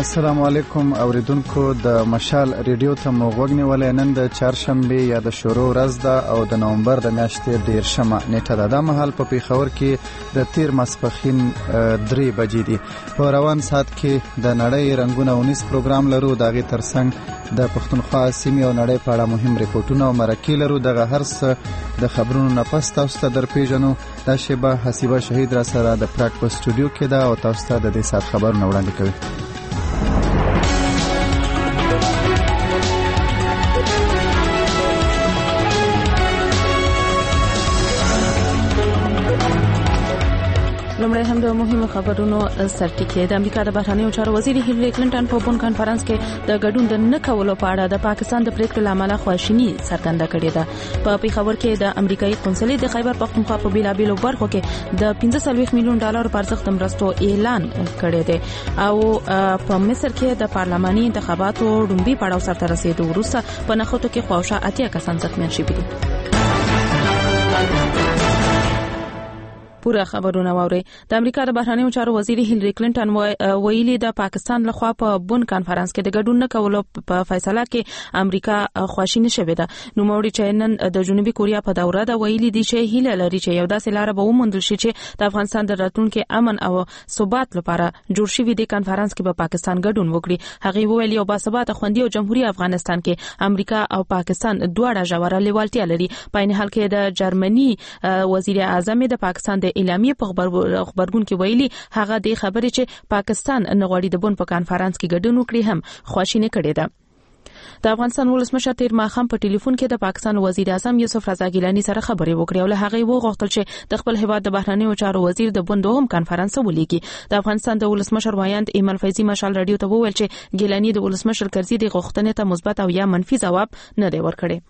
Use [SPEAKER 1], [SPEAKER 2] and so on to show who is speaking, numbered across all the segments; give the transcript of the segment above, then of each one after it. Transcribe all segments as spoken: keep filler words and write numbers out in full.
[SPEAKER 1] السلام علیکم اوریدونکو د مشال ریډیو ته مو غوږ نیولی. نن د چهارشنبې یا د شورو ورځ ده او د نومبر د میاشتې دېرشمه نیټه ده. دا مهال په پېښور کې د تیر ماسپښین درې بجې دي. په روان ساعت کې د نړۍ رنګونه اونیس پروګرام لرو. د هغې ترڅنګ د پښتونخوا سیمې او نړۍ په اړه مهم ریپورټونه او مرکې لرو. دغه هر څه د خبرونو نه پس تاسو ته در پیژنو. دا شیبه حسیبه شهید را سره د پراګ په سټوډیو کې ده او تاسو ته د دې ساعت خبرونه وړاندې کوي.
[SPEAKER 2] لومړی هم د مهمو خبرونو سرټکی. د امریکا د بهرنیو چارو وزیر هیلری کلینټن په بون کانفرنس کې د ګډون د نه کولو په اړه د پاکستان د پریکړې لامل خواشینی څرګنده کړې ده. په پیښور کې د امریکایي قونسلګرۍ د خیبر پختونخوا په بیلابیلو برخو کې د پنځه څلوېښت میلیون ډالر پر ارزښت مرستو اعلان کړی دی او په مصر کې د پارلماني انتخاباتو ډومبي پړاو سره رسیدو وروسته په نخښتو کې خواوشا اتیا کسان زخمیان شوي دي. پورا خبرونه واوري. د امریکا د بهرنیو چارو وزیر هیلری کلینټن ویلي د پاکستان لخوا په بون کانفرنس کې د ګډون نه کولو په فیصله کې امریکا خواشینی شوې ده. نو موري چې نن د جنوبي کوریا په دوره دا ویلي دي چې هیله لري چې یو داسې لار به وموندل شي چې د افغانستان د راتلونکو امن او ثبات لپاره جوړ شوی دی کانفرنس کې به پاکستان ګډون وکړي. هغه ویلي یو باثبات خوندي او جمهوریت افغانستان کې امریکا او پاکستان دواړه ژوره لیوالتیا لري. په عین حال کې د جرمني وزیر اعظم د پاکستان اعلامیه په خبرګون کې ویلي هغه د خبرې چې پاکستان نغواړي د بون په کانفرنس کې ګډون وکړي هم خواشینی کړي ده. د افغانستان ولسمشر تیر ماښام په ټلیفون کې د پاکستان وزیر اعظم یوسف رضا ګیلانی سره خبرې وکړې او له هغه وغوښتل چې د خپل هیواد د بهرنیو چارو وزیر د بون دوهم کانفرنس ولېږي. د افغانستان د ولسمشر وایند ایمل فیضی مشال رادیو ته وویل چې ګیلانی د ولسمشر کرزي د غوښتنې ته مثبت او یا منفي ځواب نه دی ورکړی.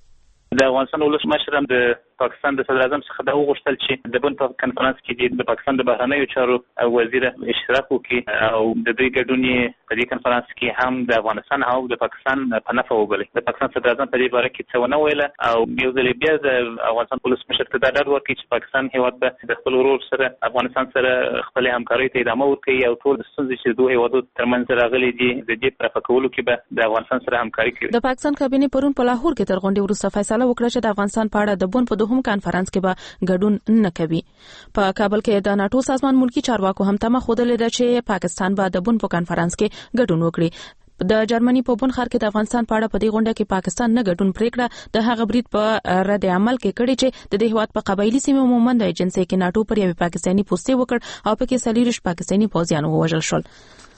[SPEAKER 3] د افغانستان ولسمشر هم د پاکستان د صدر اعظم څخه دا وغوښتل چې د بون په کانفرنس کې د پاکستان د بهرنیو چارو وزیر اشتراک وکړي او د دوی ګډون په دې کانفرنس کې هم د افغانستان او د پاکستان په نفع وبلي. د پاکستان صدر اعظم په دې باره کې څه ونه ویل او یو ځل بیا د افغانستان ولسمشر ته دا ډاډ ورکړي چې پاکستان هیواد به د خپل ورور سره افغانستان سره خپل همکاري ته ادامه ورکړي او ټول ستونزې چې دوه هیوادو ترمنځ راغلي دي د دې په فکرولو کې به د افغانستان سره همکاري کوي.
[SPEAKER 2] د پاکستان کابینه پرون په لاهور کې تر غونډې وروسته فیصله وکړه چې د افغانستان په اړه د بون په دوهم کانفرنس کې ګډون نه کوي. په کابل کې د ناتو سازمان ملکی چارواکو هم تمه خوده ده چې پاکستان به د بون په کانفرنس کې ګډون وکړي. د جرمني په بون ښار کې د افغانستان په اړه په دې غونډه کې پاکستان نه ګډون پریکړه د هغه برید په رد عمل کې کړی چې د دې هیواد په قبایلی سیمو مومند ایجنسي کې ناتو پر یو پاکستاني پوسټ وکړ او په کې سلیریش پاکستاني پوځیان ووژل شول.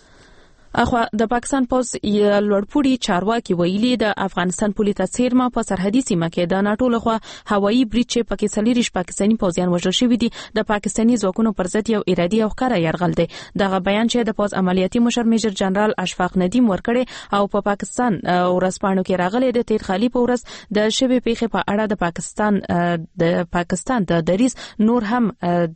[SPEAKER 2] اخوا د پاکستان پوز لوړپوړي چارواکي ویلي د افغانستان پولیس څیرمه په سرحدي سیمه کې د ناتو لخوا هوایي برید چې پکې سلیریش پاکستاني پوځیان وژل شوي دي د پاکستاني ځواکونو پر ضد یو ارادي او ښکاره یرغل دی. دغه بیان چې د پوز عملیاتي مشر میجر جنرال اشفاق ندیم ورکړي او په پاکستان ورسپانو کې راغلي د تیر خالي په ورځ د شوی پیښې په اړه د پاکستان د پاکستان د دریز نور هم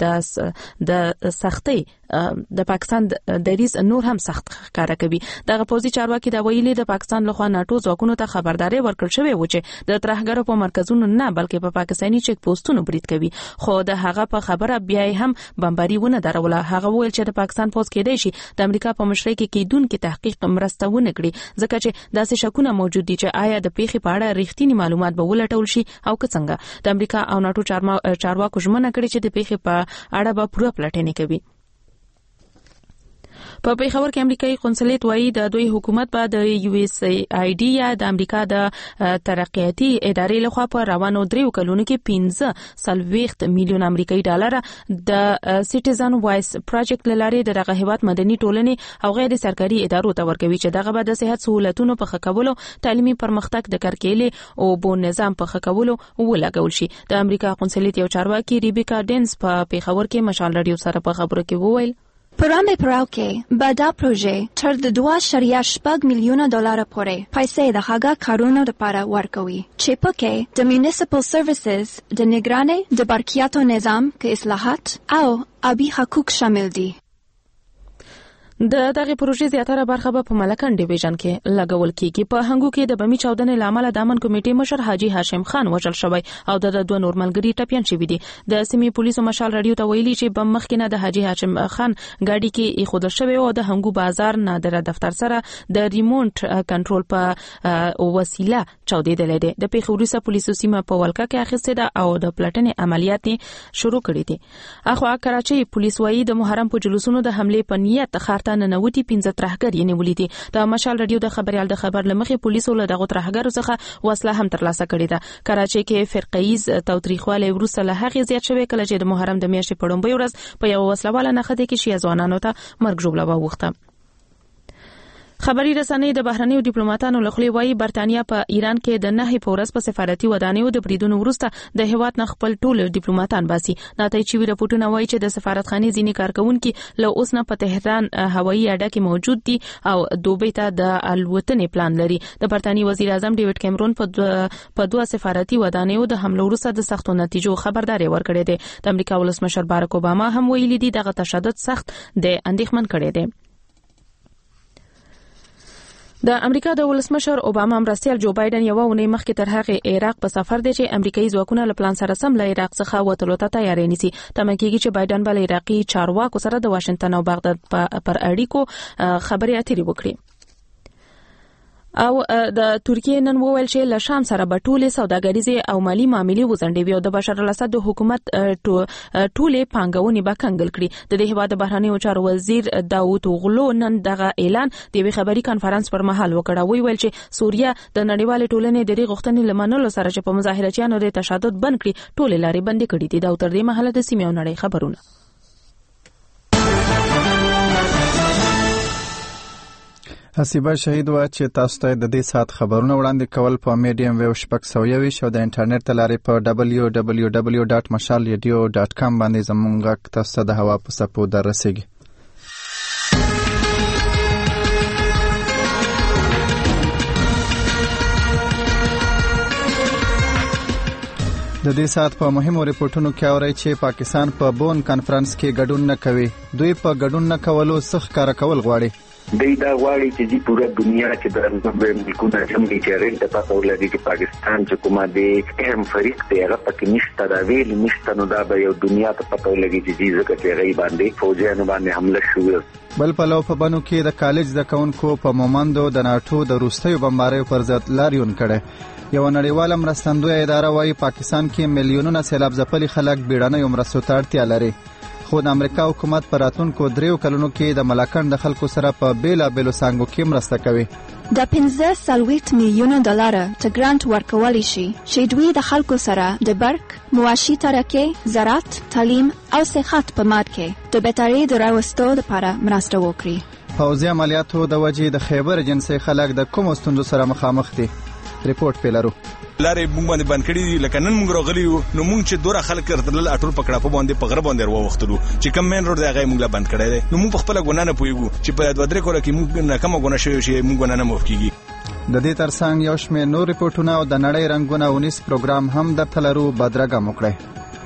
[SPEAKER 2] د د سختي د پاکستان د دریز نور هم سخت ښکارا کوي. دغه پوزي چارواکي دا ویلي د پاکستان لخوا ناتو ځواکونو ته خبرداري ورکړل شوې و چې د ترهګرو په مرکزونو نه بلکې په پاکستاني چک پوسټونو برید کوي. خو د هغه په خبره بیا هم بمباري ونه دروله. هغه ویل چې د پاکستان پوز کېدای شي د امریکا په مشرۍ کې کیدونکو تحقیق مرسته ونه کړي ځکه چې داسې شکونه موجود دي چې آیا د پیښې په اړه رښتینی معلومات به ولټول شي او که څنګه. د امریکا او ناتو چارواکو ژمنه کړې چې د پیښې په اړه به پوره پلټنې کوي. په پیښور کې امریکایي قونسلګرۍ وایي د دوی حکومت به د یو اس ای ډي یا د امریکا د ترقیاتي ادارې لخوا په روانو دریو کلونو کې پنځه څلوېښت میلیون امریکایي ډالر د سټیزن وایس پروجیکټ لارې دغه هیواد مدني ټولنې او غیر سرکاري ادارو ته ورکوي چې دغه به د صحت سہولتونو په ښه کولو، تعلیمي پرمختګ د کرکېلې او بو نظام په ښه کولو ولګول شي. د امریکا قونسلګرۍ یو چارواکي ریبیکا ډینس په پیښور کې مشال رادیو سره په خبرو کې وویل
[SPEAKER 4] پرانده پراو کې به دا پروژه تر د دوه اعشاریه شپږ میلیونه ډالر پورې پیسې د هغه کارونو لپاره ورکوي چې پکې د میونسپل سرویسز د نگرانی د برقیاتو نظام کې اصلاحات او آبی حقوق شامل دي.
[SPEAKER 2] د دغه پروژې زیاتره برخه به په ملکن ډیویژن کې لګول کیږي. په هنګو کې د بمی چاودنې لامل د امن کمیټې مشر حاجی هاشم خان وژل شوی او د دوه نور ملګری ټپيان شوی دي. د سیمې پولیسو مشال رادیو ته ویلي چې بم مخکینه د حاجی هاشم خان ګاډي کې خود شوی او د هنګو بازار نادر دفتر سره د ریمونټ کنټرول په وسیله چاودېدل دي. د پیښوري پولیسو سیمه په ولکه کې اخیسته ده او د پلټنې عملیات شروع کړي دي. اخو کراچي پولیس وايي د محرم په جلوسونو د حمله په نیت خارته ننوتی پنځه ترهګر یې نیولې دي. د مشال رادیو د خبريال د خبر لمخې پولیسو له دغه ترهګرو څخه وسله هم ترلاسه کړې ده. کراچي کې فرقیز توتریخواله وروسته له هغه زیات شوی کله چې د محرم د میاشتې په لومړۍ ورځ په یو وسلواله نخښه کې شي ځوانانو ته مرګ ژوبله وغوښته. خبري رسنۍ د بهرنیو ډیپلوماټانو لخوا وايي برتانیا په ایران کې د نه په ورځ په سفارتي ودانیو د بریدونو وروسته د هیواد نه خپل ټول ډیپلوماټان باسي. ناتای چې راپورټونه وايي چې د سفارتخانه ځینی کارکونکو له اوس نه په تهران هوایي اډه کې موجود دي او دوبۍ ته د الوتنې پلان لري. د برتانیې وزیر اعظم ډیوډ کیمرون په دوه سفارتي ودانیو د حمله وروسته د سختو نتیجو خبرداري ورکړې ده. د امریکا ولسمشر باراک اوباما هم ویلي دي دغه تشدد سخت د اندېښمن کړي دي. د امریکا د ولسمشر اوباما مرستیال جو بایدن یو ونې مخکې تر هغه عراق په سفر دی چې امریکایي ځواکونه له پلان سره سم له عراق څخه وټلو ته تیاری نیسي. تمه کېږي چې بایدن بل عراقي چارواکو سره د واشنگټن او بغداد پر اړیکو خبرې اترې وکړي. او د ترکیې نن وویل چې له شام سره به ټولې سوداګریزي او مالی معاملې وزندوي او د بشار الاسد د حکومت ټولې پانګونې به کنګل کړي. د دې هیواد بهرنیو چارو وزیر داوود اوغلو نن دغه اعلان د یو خبري کانفرنس پر مهال وکړ. وی ویل چې سوریه د نړیوال ټولنې د غوښتنې لمنلو سره چې په مظاهرچیانو د تشدد بند کړي ټولې لارې بندې کړې دي. دا تر دې مهاله د سیمې او نړۍ خبرونه.
[SPEAKER 1] حسیبه شهید و چې تاسو ته د دې سات خبرونه وړاندې کول په میډیم ویو شپږ سوه یوویشت او د انټرنیټ ته لارې په ډبلیو ډبلیو ډبلیو ډاټ مشال ریډیو ډاټ کام باندې زموږ تاسو ته د هوا په څپو در رسیږي. د دې سات په مهمو ریپورتونو کې اورئ چې پاکستان په بون کانفرنس کې ګډون نه کوي. دوی په ګډون نه کولو سخت کار کول غواړي.
[SPEAKER 5] د دا غواړي چې د پوره دنیا کې د ملکونو جمعي چیرې ته پاتې ولري چې پاکستان چې کومه د اهم فریق دی هغه پکې نشته دا ویل نشته نو دا به یو دنیا ته پاتې ولري چې ځکه چې غي باندې فوجیانو باندې حمله شوې.
[SPEAKER 1] بل په لو په بنو کې د کالج د کونکو په مومندو د ناتو د روسیې بمباریو پر ضد لاریون کړي. یو نړیواله مرستندویه اداره وايي پاکستان کې میلیونونه سیلاب ځپلي خلک بیړنۍ مرستو ته اړتیا لري. خو د امریکا حکومت پر راتلونکو دریو کلونو کې د ملاکنډ د خلکو سره په بیلابېلو څانګو کې مرسته کوي.
[SPEAKER 4] د پنځه څلوېښت میلیونه ډالره ته ګرانټ ورکولی شي چې دوی د خلکو سره د برق، معاشي ترقۍ، زراعت، تعلیم او صحت په ماد کې د بهترۍ د راوستو لپاره مرسته وکړي.
[SPEAKER 1] پوځي عملیاتو د وجې د خیبر جنسي خلک د کومو ستونزو سره مخامخ دي؟ ریپورت پیلرو.
[SPEAKER 6] لارې موږ باندې بند کړي دي لکه نن موږ راغلي یو نو موږ چې دوره خلک راتلل اټول پکړه په باندې په غره باندې وروختلو چې کم مین روډ دی هغه موږ لا بند کړی دی نو موږ په خپل ګنا نه پویګو چې په دوه درې کوره کې موږ نه کومه ګنا شوی شي موږ نه مو کیږي.
[SPEAKER 1] د دې ترڅنګ یو شمېر نور ریپورتونه او د نړۍ رنگونه ونیس پروګرام هم درته لرو بدرګه موکړئ.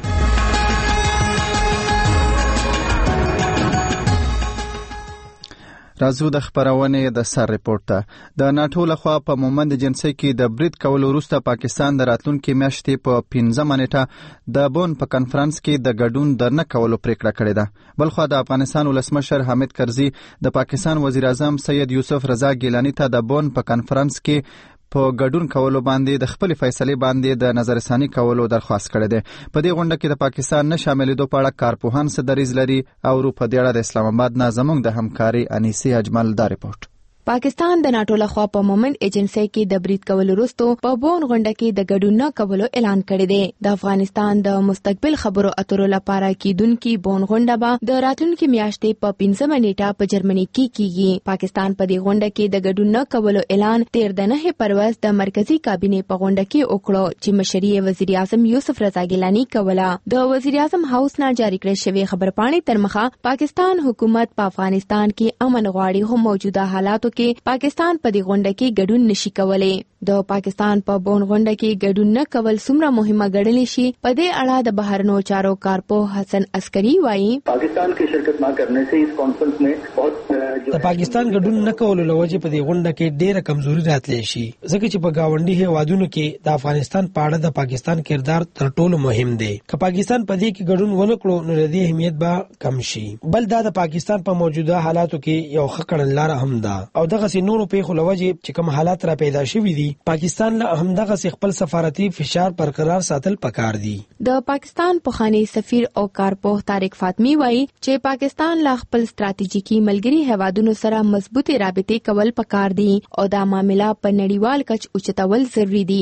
[SPEAKER 1] راځو د خبرونه د سر ریپورت ته. د ناتو لخوا په مومند جنسي کې د برید کولو وروسته پاکستان د راتلونکي میاشتې په پنځمه نیټه د بون په کانفرنس کې د ګډون د نه کولو پریکړه کړې ده. بلخو د افغانستان ولسمشر حامد کرزي د پاکستان وزیر اعظم سید یوسف رضا ګیلانی ته د بون په کانفرنس کې په ګډون کولو باندې د خپل فیصله باندې د نظر ثاني کولو درخواست کړی دی. په دې غونډه کې د پاکستان نه شاملېدو په اړه کارپوهان څه دریځ لري او په دې اړه د اسلام آباد نه زموږ د همکاري انیسي اجمل دا ریپورت.
[SPEAKER 7] پاکستان د ناتو لخوا په مومند ایجنسی کې د برید کولو وروسته په بون غونډه کې د ګډون نه کولو اعلان کړی دی. د افغانستان د مستقبل خبرو اترو لپاره کېدونکې بون غونډه به د راتلونکي میاشتې په پنځمه نیټه په جرمني کې کیږي. پاکستان په دې غونډه کې د ګډون نه کولو اعلان تیر د نه پرواز د مرکزی کابینې په غونډه کې وکړو چې مشري وزیر اعظم یوسف رضا ګیلانی کوله. د وزیر اعظم هاوس نه جاری کړی شوی خبرپاڼې تر مخه پاکستان حکومت په افغانستان کې امن غواړي، هم موجوده حالاتو کې پاکستان په دې غونډه کې ګډون نشي کولای. د پاکستان په بون غونډه کې ګډون نه کول څومره مهمه ګڼل شي. په دې اړه د بهرنیو چارو کارپوه حسن عسکری وایي
[SPEAKER 8] پاکستان کې شرکت نه کرنے سے اس کانفرنس میں بہت
[SPEAKER 9] د پاکستان ګډون نه کول لوجه په دې غونډه کې ډېره کمزوري راتلی شي ځکه چې په گاونډي هیوادونو کې د افغانستان په اړه د پاکستان کردار تر ټولو مهم دی. که پاکستان په دې کې ګډون ونه کړو نو د دې اهمیت به کم شي. بل دا د پاکستان په موجوده حالاتو کې یو ښه کړنلاره هم ده او دغه سي نورو پیښو لوجه چې کوم حالات را پیدا شوي دي پاکستان له همدغه خپل سفارتي فشار برقرار ساتل پکار دي.
[SPEAKER 7] د پاکستان پخوانی سفیر او کارپوه طارق فاطمی وایي چې پاکستان له خپل ستراتیژیکي ملګري هیوادونو سره مضبوطې رابطې کول پکار دي او دا معاملہ په نړیوال کچ اوچتول ضروری دي.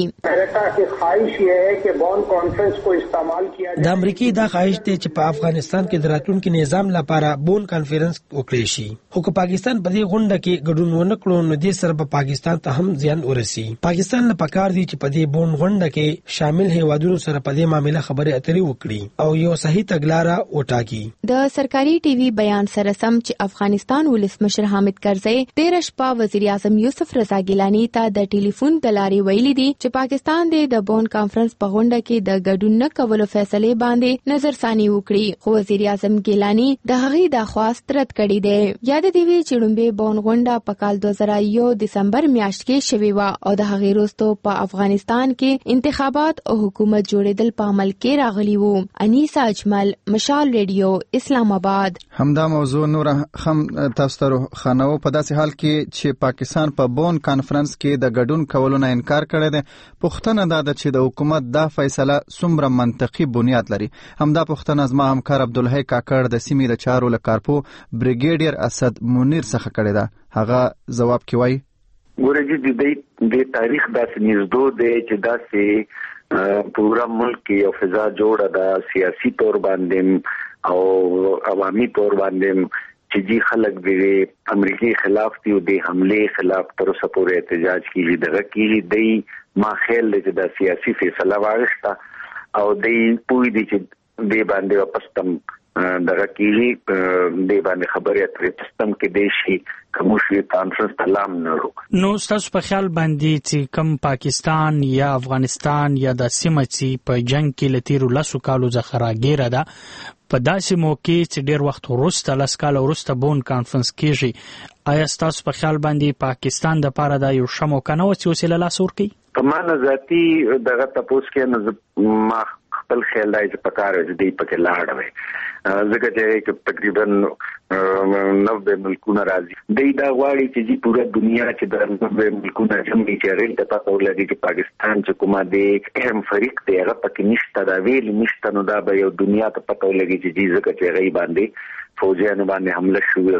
[SPEAKER 8] خواهش یہ ہے کہ بون کانفرنس کو استعمال کیا
[SPEAKER 9] د امریکای دا خواهش دی چې په افغانستان کې د راتلونکي نظام لپاره بون کانفرنس وکړي شي. خو که پاکستان په دې غونډه کې ګډون ونه کړي نو دې سره په پاکستان ته هم زیان ورسي. پاکستان له پکار دی چې په دې بون غونډه کې شامل هیوادونو سره په دې معاملې خبرې اترې وکړي او یو صحیح تګلاره وټاکي.
[SPEAKER 7] د سرکاري ټي وي بیان سره سم چې افغانستان ولسمشر حامد کرزي تیر شپه وزیر اعظم یوسف رضا ګیلانی ته د ټلیفون د لارې ویلي دي چې پاکستان د بون کانفرنس په غونډه کې د ګډون نه کولو فیصله باندې نظر ثاني وکړي. خو وزیر اعظم ګیلانی د هغې د خواست رد کړی دی. یاد دی وی چې لومبه بون غونډه په کال دوه زره یو دسمبر میاشت کې شوې و او د هغې وروسته په افغانستان کې انتخابات او حکومت جوړېدل په عمل کې راغلي وو. انیسا اجمل، مشال ریډیو، اسلام آباد.
[SPEAKER 1] همدا موضوع نور هم تاسو ته خنو په داسې حال کې چې پاکستان په بون کانفرنس کې د ګډون کولو نه انکار کړی دی. پوښتنه دا ده چې د حکومت دا فیصله څومره منطقي بنیاد لري. همدا پوښتنه زما همکار عبدالحی کاکړ د سیمې د چارو له کارپو بریګیډیر اسد منیر څخه کړی ده. هغه ځواب کې وایي
[SPEAKER 5] ګورې د دې د تاریخ داسې نږدې دی چې داسې پورا ملک یو فضا جوړه ده سیاسي تور باندې او عوامي تور باندې چې جی خلک د امریکای خلاف دی او د حمله خلاف تر اوسه پورې احتجاج کیږي دغه کیږي دی ما خیال چې د سیاسي فیصله واغښته او دی پوی دی چې دی باندې واپس تم دغه کیږي دی باندې خبرې اترې پستم کې دی شي کومشي کانفرنس تلام نه ورو.
[SPEAKER 10] نو تاسو په خیال باندې چې کم پاکستان یا افغانستان یا د سیمه چې په جنگ کې لتیرو لاسو کالو ځخه راګیره ده په داسې موقع چې ډیر وخت وروسته لاس کال وروسته بون کانفرنس کیږي آیا تاسو په خیال باندې پاکستان د پاره د یو شمو کنه وسیله لاس ورکی؟ په
[SPEAKER 5] معنا ذاتی دغه تاسو کې نه ما خپل خیال دی چې پکاره دې پکې لاړ وي ځکه چې تقریبا نوې ملکونه راځي د دا غواړي چې دی پوره دنیا چې د نوې ملکونه جمعي چې غیر د پاتو لري چې پاکستان چې کومه د اهم فریق دی هغه پکې نشته دا ویل نشته نو دا به یو دنیا ته پاتو لري چې دی ځکه چې غي باندې فوجیانو باندې حمله شوې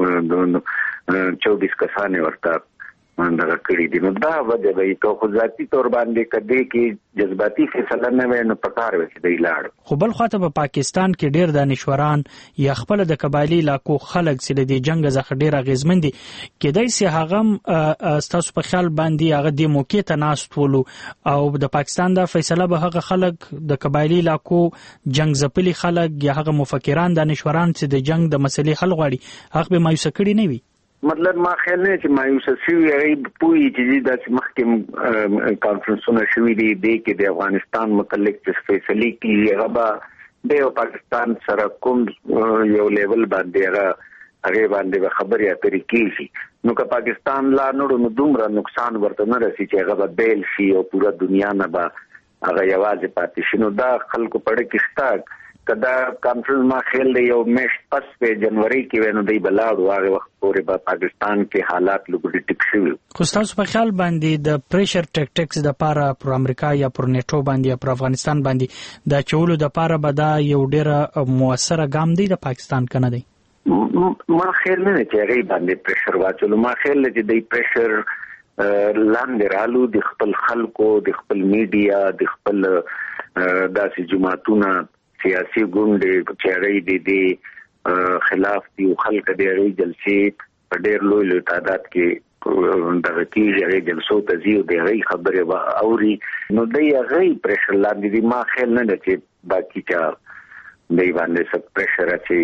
[SPEAKER 5] او چوبیس کسانې ورته مندغه کړی دي. نو دا وجه به تو خو ذاتی تور باندې کدی کې جذباتي فیصله نه ویني پکار وي چې دی لاړ.
[SPEAKER 10] خو بل خواته په پاکستان کې ډیر دانشوران یا خپل د قبایلی علاقو خلک چې د جنگ څخه ډیر اغیزمن دي کېدای سي هغه تاسو په خیال باندې هغه د موقع ته ناستولو او د پاکستان د فیصله به هغه خلک د قبایلی علاقو جنگ زپلي خلک یا هغه مفکران دانشوران چې د جنگ د مسلې حل غواړي هغه به مایوس کړي نه وي.
[SPEAKER 5] مطلب ما خیال نه چې مایوس شوی هغه پوي چې د محکم کانفرنسونه شوی دی د د افغانستان متعلق چې فیصله کیږي هغه د پاکستان سره کوم یو لیول باندې هغه هغه باندې خبرې اترې کیږي نو که پاکستان لا نور نو دومره نقصان ورته نه رسي چې هغه بیل شي او پورا دنیا نه به هغه یوازې پاتې شي. نو دا خلکو پړه کېستا کدا کانفرنس ما خیال دی یو میش پس په جنوري کې ونو دی بلاړو هغه وخت پورې په پاکستان کې حالات لږ ټیک شوي.
[SPEAKER 10] خو تاسو په خیال باندې د پریشر ټیکټکس د پاره پر امریکا یا پر نیټو باندې یا پر افغانستان باندې د چولو د پاره به دا یو ډیره موثره ګام دی د پاکستان کنه دی؟
[SPEAKER 5] ما خیال نه چې هغه باندې پریشر واچولو ما خیال چې د پریشر لاندې رالو د خپل خلکو د خپل میډیا د خپل داسې جماعتونه سیاسي ګوندې چېرې دي د خلاف دی خلک د ری جلسې په ډېر لوی لوی تعداد کې دغه کېږي هغې جلسو ته ځي او د هغې خبرې به اوري نو دی هغې پریشر لاندې دي ما خیال نه ده چې باقي چا دی باندې څه پریشر اچوي.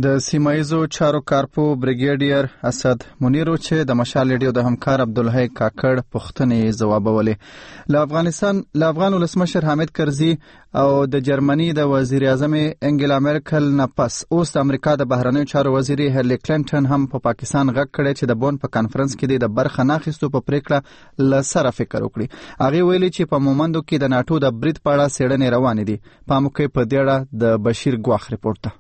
[SPEAKER 1] د سیمایزو چارو کارپو بریګیډیر اسد منیرو چې د مشال ریډیو د همکار عبدالحی کاکړ پوښتنې ځوابولې. له افغانستان له افغان ولسمشر حامد کرزي او د جرمني د وزیر اعظم انګلا میرکل نه پس اوس د امریکا د بهرنیو چارو وزیر هیلری کلینټن هم په پا پاکستان غږ کړی چې د بون په کانفرنس کې د برخه ناخستو په پریکړه له سره فکر وکړي. هغه ویلي چې په مومندو کې د ناتو د برید په اړه څېړنې روانې دي. په موقع په دې اړه د بشیر ګواخ ریپورت.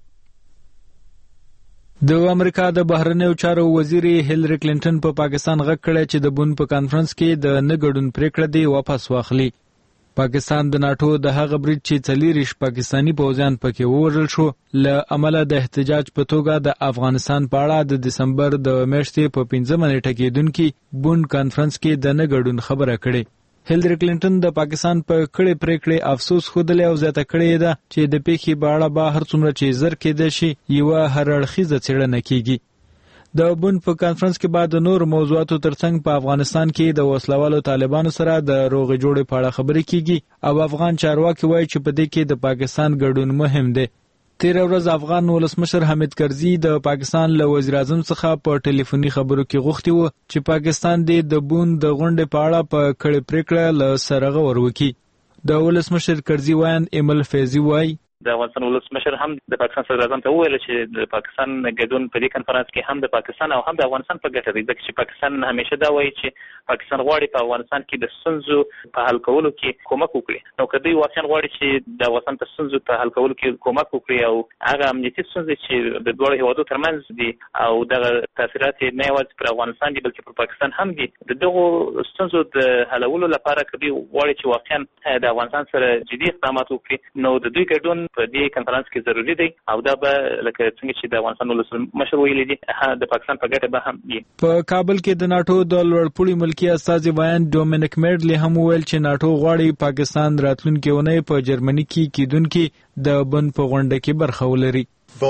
[SPEAKER 11] د امریکا د بهرنیو چارو وزیر هیلری کلینټن په پا پاکستان غږ کړی چې د بون په کانفرنس کې د نه ګډون پریکړه دی واپس واخلي. پاکستان د ناتو د هغه برید چې څلېرویشت پاکستانی پوځیان پکې ووژل شو له امله د احتجاج په توګه د افغانستان په اړه د دسمبر د میاشتې په پنځمه نیټه کېدونکي بون کانفرنس کې د نه ګډون خبره کړې. هیلری کلینټن د پاکستان په کړې پریکړې افسوس ښودلی او زیاته کړې ده چې د پیښې په اړه به هر څومره چې زر کېدای شي یوه هر اړخیزه څېړنه کیږي. د بون په کانفرنس کې بعد د نور موضوعاتو ترڅنګ په افغانستان کې د وسلوالو طالبانو سره د روغې جوړې په اړه خبرې کیږي او افغان چارواکي وایي چې په دې کې د پاکستان ګډون مهم دی. تیره ورځ افغان ولسمشر حامد کرزي د پاکستان له وزیر اعظم څخه په ټلیفوني خبرو کې غوښتي وو چې پاکستان دې د بون د غونډې په اړه په کړې پریکړه له سره غور وکړي. د ولسمشر کرزي وایند ایمل فیضي وایي
[SPEAKER 3] د افغانستان ولسمشر هم د پاکستان صدر اعظم ته وویل چې د پاکستان ګډون په دې کنفرانس کې هم د پاکستان او هم د افغانستان په ګټه دی، ځکه چې پاکستان همیشه دا وایي چې پاکستان غواړي په افغانستان کې د ستونزو په حل کولو کې کومک وکړي. نو که دوی واقعا غواړي چې د افغانستان د ستونزو په حل کولو کې کومک وکړي او هغه امنیتي ستونزې چې د دواړو هیوادو ترمنځ دي او دغه تاثیرات نه یوازې پر افغانستان دي بلکې پر پاکستان هم دي، د دغو ستونزو د حلولو لپاره که دوی غواړي چې واقعا د افغانستان سره جدي اقدامات وکړي نو د دوی ګډون په دې کنفرانس کې ضروري دی او دا به لکه څنګه چې د افغانستان ولسمشر ویلي دي د پاکستان په ګټه به هم دي.
[SPEAKER 11] په کابل کې د ناتو د لوړپوړي ملکی استازي وایند ډومینیک میډلی هم ویل چې ناتو غواړي پاکستان راتلونکي اونۍ په جرمني کې کېدونکي د بن په غونډه کې برخه ولري.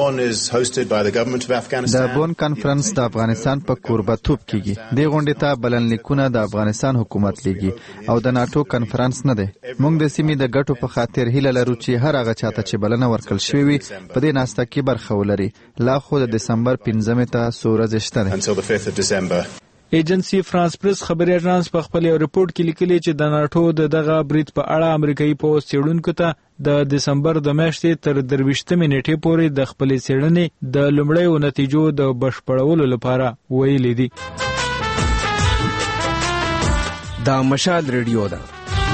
[SPEAKER 1] د بون کانفرنس د افغانستان په کوربتوب کیږي. د غونډې ته بلنلیکونه د افغانستان حکومت لیږي او د ناتو کانفرنس نه دی. موږ د سیمې د ګټو په خاطر هیله لرو چې هر هغه چاته چې بلنه ورکړل شوې وي په دې ناسته کې برخه ولري. لا خو د دسمبر پنځمې ته څو ورځې شته ده.
[SPEAKER 11] ایجنسی فرانس پریس خبري اژانس په خپل یو ریپورت کې لیکلي چې د ناتو د دغه برید په اړه امریکایي پوځ څېړونکو ته د دسمبر د میاشتې تر درویشتمې نیټې پورې د خپلې څېړنې د لومړیو نتیجو د بشپړولو لپاره ویلي دي.
[SPEAKER 12] دا مشال ریډیو ده.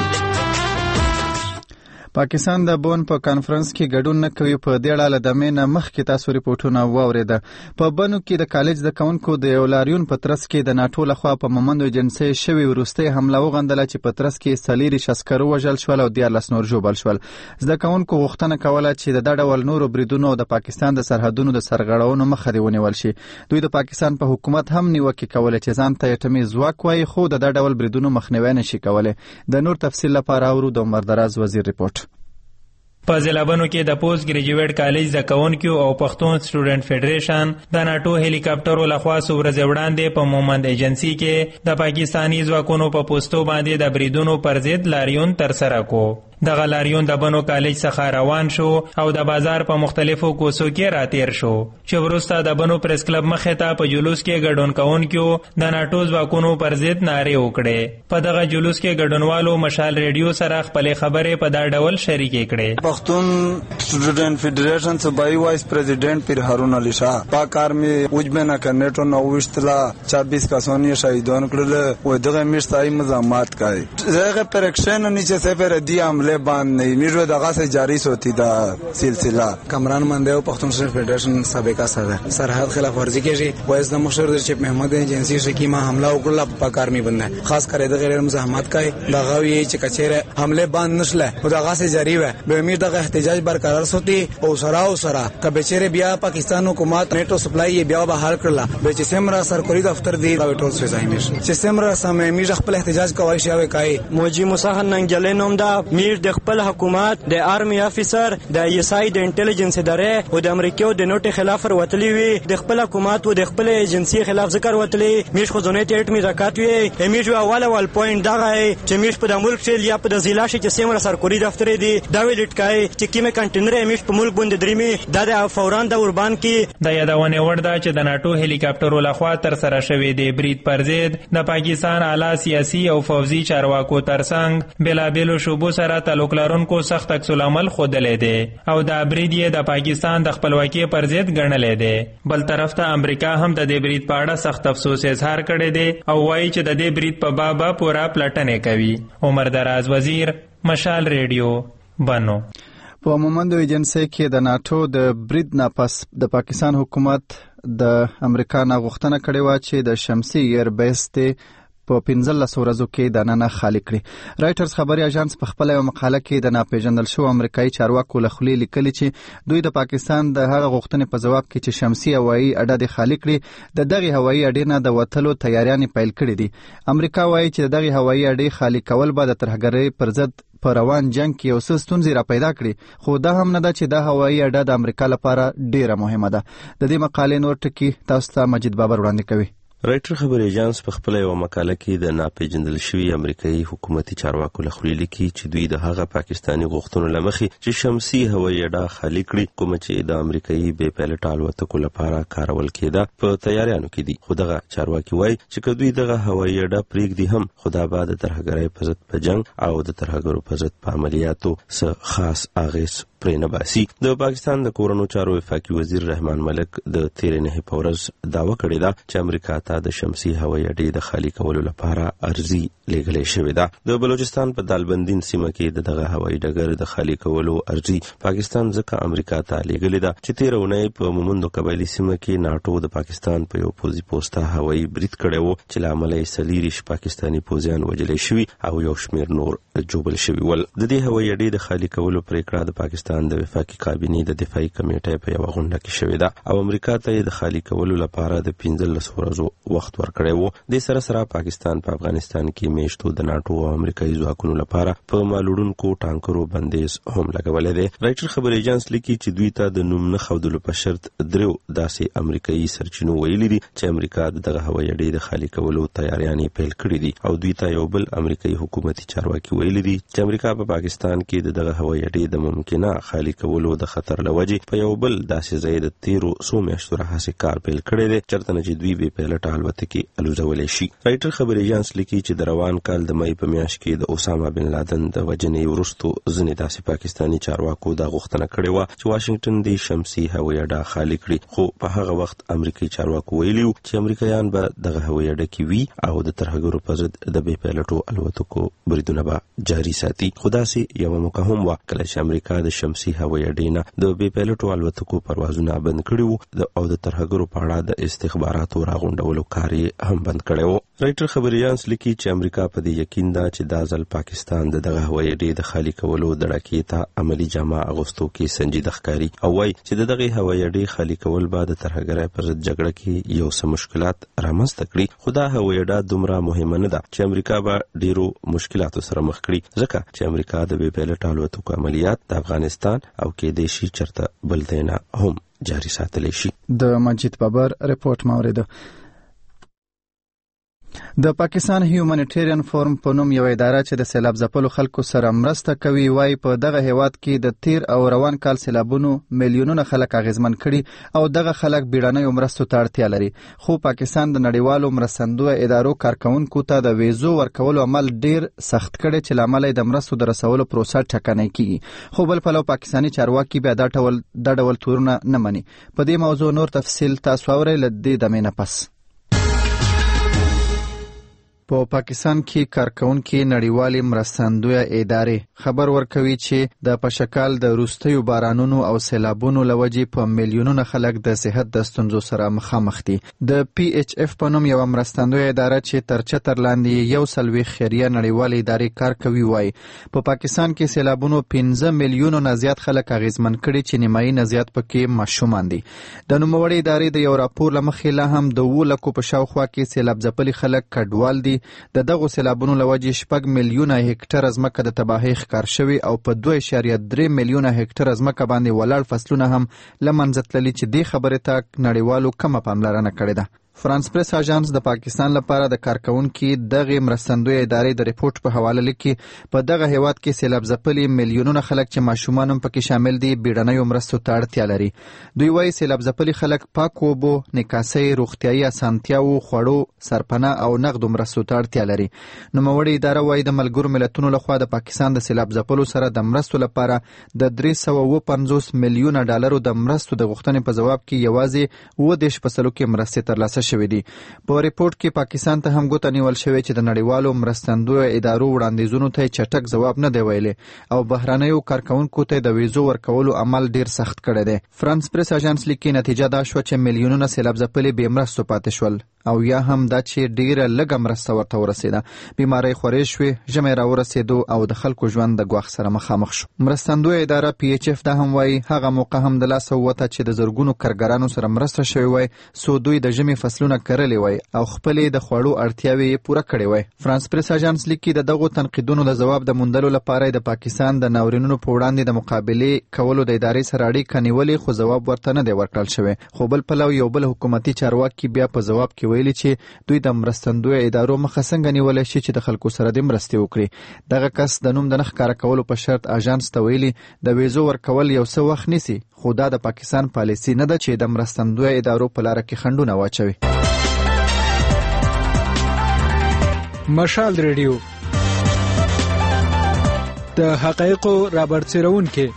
[SPEAKER 1] پاکستان د بون په کانفرنس کې ګډون نه کوي. په دې اړه له دمې نه مخکې تاسو ریپورټونه واورېده. په بنو کې د کالج زده کوونکو د یو لاریون په ترڅ کې د ناتو لخوا په مومندو ایجنسۍ شوې وروستۍ حمله وغندله چې په ترڅ کې څلېرویشت عسکر ووژل شول او دیارلس نور ژوبل شول. زده کوونکو غوښتنه کوله چې د دا ډول نورو بریدونو د پاکستان د سرحدونو د سرغړونو مخه دې ونیول شي. دوی د پاکستان په حکومت هم نیوکې کولې چې ځان ته اټومي ځواک وایي خو د دا ډول بریدونو مخنیوی نشي کولی. د نور تفصیل لپاره اورو د عمر دراز وزیر ریپورت.
[SPEAKER 13] په ځلابنو کې د پوسټ ګریجویټ کالج زده کوونکو او پښتون سټوډنټ فیډریشن د ناتو هلیکاپټرو لخوا څو ورځې وړاندې په مومند ایجنسي کې د پاکستاني ځواکونو په پوسټو باندې د بریدونو پر ضد لاریون ترسره کو. دغه لاریون د بنو کالج څخه روان شو او د بازار په مختلفو کوڅو کې راتیر شو چې وروسته د بنو پریس کلب مخې ته په جلوس کې ګډون کوونکو د ناتو ځواکونو پر ضد نارې وکړې. په دغه جلوس کې ګډونوالو مشال ریډیو سره خپل خبرې په دا ډول شریکې کړې.
[SPEAKER 14] پښتون سټوډنټ فیډریشن صوبایي وایس پریزیډنټ پیر هارون علي شاه پاکار می وجبنا کنیټو نو وشتلا چوبیس کسانی شهیدان کړل او دغه مشتای مزامات کای زغه پرکشن نیچه سفر دی عمل باند نہیں میرو دغه سے جاری ہوتی دا سلسله.
[SPEAKER 15] کامران مندیو پښتون سټوډنټ فیډریشن سابقہ صدر سرحد خلاف ورزی کیږي وایس د مشر د چیف محمد ایجنسی شکی ما حمله وکړه په کارمی بنده خاص کر د غیر مزاحمت کای دغه وی چې کچېره حمله باند نشله او دغه سے جاری و به امید دغه احتجاج برقرار سوتی او سرا او سرا کبچېره بیا پاکستان حکومت نیټو سپلای بیا به حل کړل به چې سمرا سرکوري دفتر دی دا ټول سوځای مش چې سمرا سمې میج خپل احتجاج کوي شاوې کای
[SPEAKER 16] موجي مصاحن ننګلې نوم دا میر امروز د خپل حکومت د آرمی افیسر د ایسای د انټيليجنس ادارې او د امریکا د نوټ خلاف ورتلی وي د خپل حکومت او د خپل ایجنسی خلاف ذکر ورتلی میش خو ځونه ټیټ می زکات وي میش اول اول پوینټ دا چې میش په د ملک چې یا په د ضلع شي چې سیمه سرکوري دفتر دی دا ویل ټکای چې کیمه کنټینر میش په ملک باندې درېمي دا د فوران د اوربان کې
[SPEAKER 13] د یادونه ورده چې د ناتو هلیکاپټر لخوا تر سره شوې دی برید پر ضد د پاکستان اعلی سیاسي او فوزي چارواکو ترڅنګ بلابلو شوبو سره تعلق لرونکو سخت عکس العمل خودلې دی او دا برید یې د پاکستان د خپلواکۍ پر ضد ګڼلې دی بل طرف ته امریکا هم د دې برید په اړه سخت افسوس اظهار کړی دی او وایي چې د دې برید په باب پورا پلټنې کوي. عمر دراز وزیر، مشال ریډیو، بنو.
[SPEAKER 1] په مومندو ایجنسی کې د ناتو د برید نه پس د پاکستان حکومت د امریکا نه غوښتنه کړې وه چې د شمسي ایربیس ته په پنځلس ورځو کې د ننه خالي کړي. رایټرز خبري اژانس په خپله یوه مقاله کې د ناپېژندل شوو امریکایي چارواکو له خولې لیکلي چې دوی د پاکستان د هغه غوښتنې په ځواب کې چې شمسي هوایي اډه دې خالي کړي د دغې هوایي اډې نه د وتلو تیاریانې پیل کړي دي. امریکا وایي چې د دغې هوایي اډې خالي کول به د ترهګرۍ پر ضد په روان جنگ کې یو څه ستونزې را پیدا کړي، خو دا هم نه ده چې دا هوایي اډه د امریکا لپاره ډیره مهمه ده. د دې مقالې نور ټکي تاسو ته مجید بابر وړاندې کوي.
[SPEAKER 17] رایټر خبري اژانس په خپل یو مقاله کې د ناپېژندل شوي امریکایي حکومتي چارواکو له خولې لیکي چې دوی د هغه پاکستاني غوښتنو له مخې چې شمسي هوایي اډه خالي کړي کومه چې د امریکایي بې پیلوټه الوتکو لپاره کارول کېده په تیاریانو کې دي. خو دغه چارواکي وایي چې که دوی دغه هوایي اډه پرېږدي هم خو دا به د ترهګرۍ په ضد په جنګ او د ترهګرو په ضد په عملیاتو څه خاص اغېز پرې نه باسي. د پاکستان د کورونو چارو وفاقي وزیر رحمان ملک د تیرې نهې په ورځ دعوه کړې ده چې امریکا ته د شمسي هوایي اډې د خالي کولو لپاره ارزي لیږلې شوې ده. د بلوچستان په دالبندین سیمه کې د دغه هوایي ډګر د خالي کولو ارزي پاکستان ځکه امریکا ته لیږلې ده چې تیره اونۍ په مومندو قبایلي سیمه کې ناټو د پاکستان په یو پوځي پوسته هوایي برید کړی و چې له امله یې څلېرویشت پاکستاني پوځیان وژلې شوي او یو شمېر نور ژوبل شوي ول. د دې هوایي اډې د خالي کولو پرېکړه د پاکستان د وفاقي کابینې د دفاعي کمیټې په یوه غونډه کې شوې ده او امریکا ته یې د خالي کولو لپاره د پنځلس ورځو وخت ورکړی و. دې سره سره پاکستان په افغانستان کې میشتو د ناټو او امریکایي ځواکونو لپاره په مالوړونکو ټانکرو بندیز هم لګولی دی. رایټر خبري اژانس لیکي چې دوی ته د نوم نه ښودلو په شرط دریو داسې امریکایي سرچینو ویلي دي چې امریکا د دغه هوایي اډې د خالي کولو تیاریانې پیل کړي دي او دوی ته یو بل امریکایي حکومتي چارواکي ویلي دي چې امریکا په پاکستان کې د دغه هوایي اډې د ممکنه خالي کولو د خطر لوجې په یو بل داسې ځای د تیرو څو میاشتو راهیسې کار پیل کړی دی چېرته نه چې دوی بې پیلوټه الوتکې الوزولی شي. رایټر خبري اژانس لیکي چې د روان کال د مۍ په میاشت کې د اسامه بن لادن د وژنې وروستو ځینې داسې پاکستاني چارواکو دا غوښتنه کړې وه چې واشنګټن د شمسي هوایي اډه خالي کړي، خو په هغه وخت امریکایي چارواکو ویلي وو چې امریکایان به دغه هوایي اډه کې وي او د ترهګرو په ضد د بې پیلوټو الوتکو بریدونه به جاري ساتي. خو داسې یوه موقع هم وه کله چې امریکا د شمسي هوایي اډې نه د بې پیلوټو الوتکو پروازونه بند کړي وو او د ترهګرو په اړه د استخباراتو راغونډولو کار یې هم بند کړی و. رایټر خبري اژانس لیکي چې امریکا په دې یقین ده چې دا ځل پاکستان د دغه هوایي اډې د خالي کولو دړکې ته عملي جامه اغوستو کې سنجیده ښکاري او وایي چې د دغې هوایي اډې خالي کول به د ترهګرۍ پر ضد جګړه کې یو څه مشکلات رامنځته کړي، خو دا هوایي اډه دومره مهمه نه ده چې امریکا به ډیرو مشکلاتو سره مخ کړي ځکه چې امریکا د بې پیلوټه الوتکو عملیات د افغانستان او کېدای شي چېرته بل ځای نه هم جاري ساتلی شي.
[SPEAKER 1] د مجید بابر رپورټ مورده. د پاکستان هیومانیټیرین فورم په نوم یو اداره چې د سیلاب ځپلو خلکو سره مرسته کوي وایي په دغه هیواد کې د تیر او روان کال سیلابونو میلیونونه خلک اغیزمن کړي او دغه خلک بیړنیو مرستو ته اړتیا لري، خو پاکستان د نړیوالو مرستندویه ادارو کارکونکو ته د ویزو ورکولو عمل ډیر سخت کړي چې له امله د مرستو د رسولو پروسه ټکنۍ کیږي. خو بل پلو پاکستاني چارواکي بیا دا ډول دا ډول تورونه نه مني. په دې موضوع نور تفصیل تاسو اورئ له دې دمې نه پس. په پاکستان کې کارکونکي نړیوالې مرستندویه ادارې خبر ورکوي چې د پشکال د وروستیو بارانونو او سیلابونو له وجې په میلیونونه خلک د صحت د ستونزو سره مخامخ دي. د پی ایچ اف په نوم یوه مرستندویه اداره چې تر چتر لاندې یو څلوېښت خیریه نړیوالې ادارې کار کوي وایي په پاکستان کې سیلابونو پنځه میلیونو نه زیات خلک اغیزمن کړي چې نیمایي نه زیات پکې ماشومان دي. د نوموړې ادارې د یو راپور له مخې لا هم د اووه لکو په شاوخوا کې سیلاب ځپلي خلک کډوال دي د دغو سیلابونو له وجې شپږ میلیونه هکټره ځمکه د تباهۍ ښکار شوې او په دوه اعشاریه درې میلیونه هکټره ځمکه باندې ولاړ فصلونه هم له منځه تللي چې دې خبرې ته نړیوالو کمه پاملرنه کړې ده. فرانس پریس اژانس د پاکستان لپاره د کارکونکو دغه مرستندوی ادارې د ریپورت په حواله لیکي په دغه هیواد کې سیلاب ځپلي میلیونونه خلک چې ماشومان هم پکې شامل دي بیړنیو مرستو ته اړتیا لري. دوی وايي سیلاب ځپلي خلک پاک اوبو، نکاسۍ، روغتیايي اسانتیاو، خوړو، سرپناه او نغدو مرستو ته اړتیا لري. نوموړې اداره وايي د ملګرو ملتونو لخوا د پاکستان د سیلاب ځپلو سره د مرستو لپاره د درې سوه اووه پنځوس میلیونه ډالرو د مرستو د غوښتنې په جواب کې یوازې اووه دېرش په سلو کې مرستې ترلاسه شوې دي. په ریپورت کې پاکستان ته هم ګوته نیول شوې چې د نړیوالو مرستندویو ادارو وړاندیزونو ته چټک ځواب نه دی ویلی او بهرنیو کارکونکو ته د ویزو ورکولو عمل ډیر سخت کړی دی. فرانس پریس اژانس لیکي نتیجه دا شوه چې میلیونونه سیلاب ځپلي بې مرستو پاتې شول او یا هم دا چې ډیره لږه مرسته ورته ورسېده. بیمارۍ خورې شوې، ژمی راورسېدو او د خلکو ژوند د ګواښ سره مخامخ شو. مرستندویه اداره پی ایچ اف دا هم وایي هغه موقع هم د لاسه ووته چې د زرګونو کارګرانو سره مرسته شوې وای څو دوی د ژمي فصلونه کرلې وای او خپلې د خوړو اړتیاوې یې پوره کړې وای. فرانس پریس اژانس لیکي د دغو تنقیدونو د ځواب د موندلو لپاره د پاکستان د ناورینونو په وړاندې د مقابلې کولو د ادارې سره اړیکه نیولې خو ځواب ورته نه دی ورکړل شوی. خو بل پلو یو بل حکومتي چارواکي بیا په ځواب کې ویلي چې دوی د مرستندویه ادارو مخه څنګه نیولی شي چې د خلکو سره د مرستې وکړي. دغه کس د نوم د نه ښکاره کولو په شرط اژانس ته ویلي د ویزو ورکول یو څه وخت نیسي خو دا د پاکستان پالیسي نه ده چې د مرستندویه ادارو په لاره کې خنډونه واچوي.
[SPEAKER 11] مشال ریډیو د حقایقو رابرسېرونکي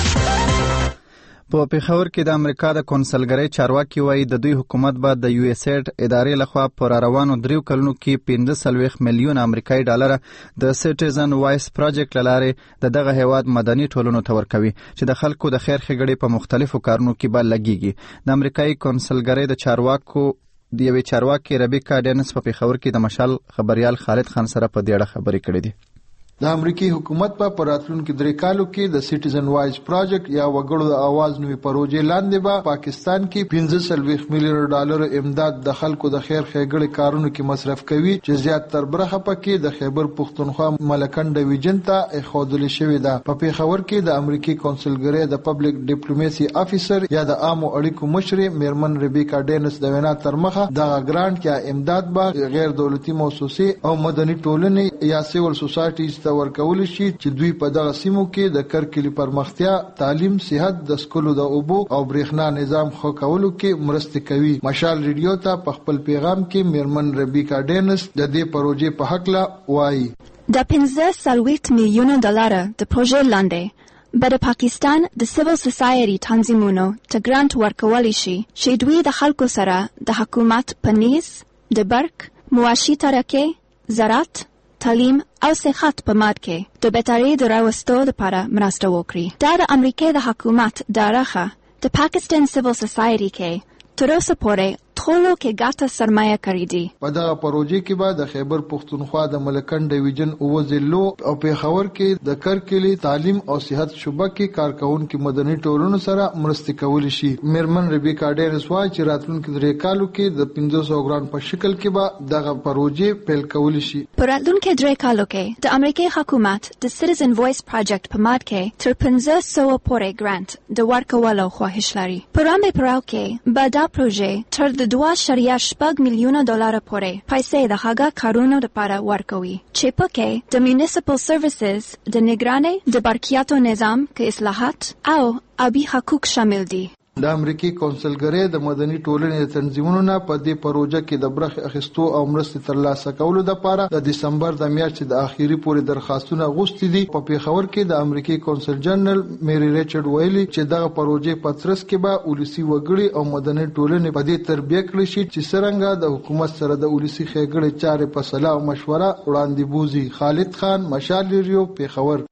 [SPEAKER 1] په پیښور کې د امریکا د کونسلګرۍ چارواکي وایي د دوی حکومت به د یو اس ایډ ادارې لخوا په روانو دریو کلونو کې پنځه څلوېښت میلیونه امریکایي ډالر د سټیزن وایس پروجیکټ له لارې د دغه هیواد مدني ټولنو ته ورکوي چې د خلکو د خیر ښېګړې په مختلفو کارونو کې به لګیږي. د امریکایي کونسلګرۍ د چارواکو د یوې چارواکي ربیکا ډینس په پیښور کې د مشال خبريال خالد خان سره په دې اړه خبرې کړې دي.
[SPEAKER 18] د امریکای حکومت په راتلونکو درې کالو کې د سټیزن وایس پروجیکټ یا وګړو د आवाज نوې پروژې لاندې به پاکستان کې پنځه څلوېښت میلیون ډالر امداد د خلکو د خیر ښېګړې کارونو کې مصرف کوي چې زیات تر برخه پکې د خیبر پښتونخوا ملکن ډیویژن ته ایښودل شوې ده. په پیښور کې د امریکای کونسلګرۍ د پبلک ډیپلوماسي افیسر یا د عامو اړیکو مشر میرمن ربیکا ډینس د وینا تر مخه د ګرانټ یا امداد به غیر دولتي مؤسسې او مدني ټولنې یا سیول سوسایټیز ورکول شي چې دوی په دغه سیمو کې د کرکلي پرمختیا، تعلیم، صحت، د سکولو د اوبو او برېښنا نظام ښه کولو کې مرسته کوي. مشال ریډیو ته په خپل پیغام کې میرمن ربیکا ډینس د دې پروژې په هکله وایي
[SPEAKER 4] د پنځه څلوېښت میلیونه ډالر د پروژې لاندې به د پاکستان د سیول سوسایټي تنظیمونو ته ګرانټ ورکولی شي چې دوی د خلکو سره د حکومت په نیز د برق، معاشي ترقۍ، زراعت، تعلیم او صحت په ماد کې د بهترۍ د راوستو لپاره مرسته وکړي. دا د امریکا د حکومت د راخه د پاکستان سیول سوسایټي کې تر اوسه پورې ټولو کې ګټه سرمایه کړې دي.
[SPEAKER 18] په دغه پروژې کې به د خیبر پښتونخوا د ملکن ډیویژن اووه ضلعو او پیښور کې د کرکلي، تعلیم او صحت شعبه کې کارکونکو مدني ټولنو سره مرسته کولی شي. میرمن ربیکا ډینس وايي چې راتلونکي درې کالو کې د پنځه سوه ګرانټ په شکل کې به دغه پروژې پیل کولی شي.
[SPEAKER 4] په راتلونکي درې کالو کې د امریکا حکومت د سټیزن وایس پروجیکټ په ماد کې تر پنځه سوه پورې ګرانټ د ورکولو خواهش لري. په رامبې پراو کې به دا پروژې تر د دوه اعشاریه شپږ میلیونه ډالر پورې پیسې د هغه کارونو لپاره ورکوي چې پکې د میونسپل سروسز، د نگرانۍ د برقیاتو نظام کې اصلاحات او آبي حقوق شامل دي.
[SPEAKER 18] د امریکای کونسلګرۍ د مدني ټولنې د تنظیمونو نه په دې پروژه کې د برخې اخیستو او مرستې ترلاسه کولو لپاره د دسمبر د میاشتې د اخیری پورې درخواستونه غوښتي دي. په پیښور کې د امریکای کونسل جنرال میری ریچارډ ویلي چې دغه پروژې په ترڅ کې به ولسی وګړي او مدني ټولنې په دې تربیه کړي شي چې څنګه د حکومت سره د ولسی ښېګړې چارې په صلاح او مشوره وړاندې بوزي. خالد خان، مشال ریډیو، پیښور.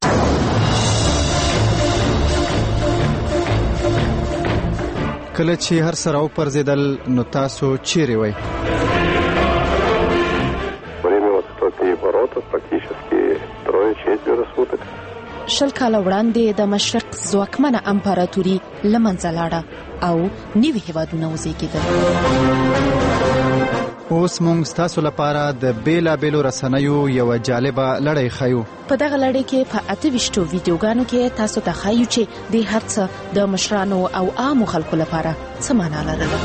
[SPEAKER 1] کله چې هر سره او پرزیدل نو تاسو چیرې وای؟
[SPEAKER 2] شل کاله وړاندې د مشرق ځواکمنه امپراتوري له منځه لاړه او نوي هیوادونه وزېږېدل.
[SPEAKER 1] اوس مونږ ستاسو لپاره د بیلابیلو رسنیو یو جالبه لړۍ ښیو.
[SPEAKER 2] په دغه لړۍ کې په اته ویشتو ویډیوګانو کې تاسو ته ښیو چې د هر څه د مشرانو او عامو خلکو لپاره څه معنا لري.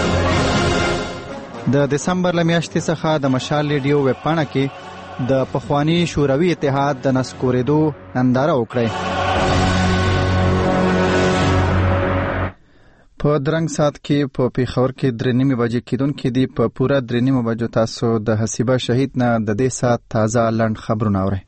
[SPEAKER 1] د دسمبر له میاشتې څخه د مشال ریډیو ویب پاڼه کې د پخوانی شوروي اتحاد د نسکورېدو ننداره وکړئ. په درنګ سات کې په پیښور کې درې نیمې بجې کېدونکې دي. په پوره درې نیمې بجو تاسو د حسیبه شهید نه د دې سات تازه لنډ خبرونه اورئ.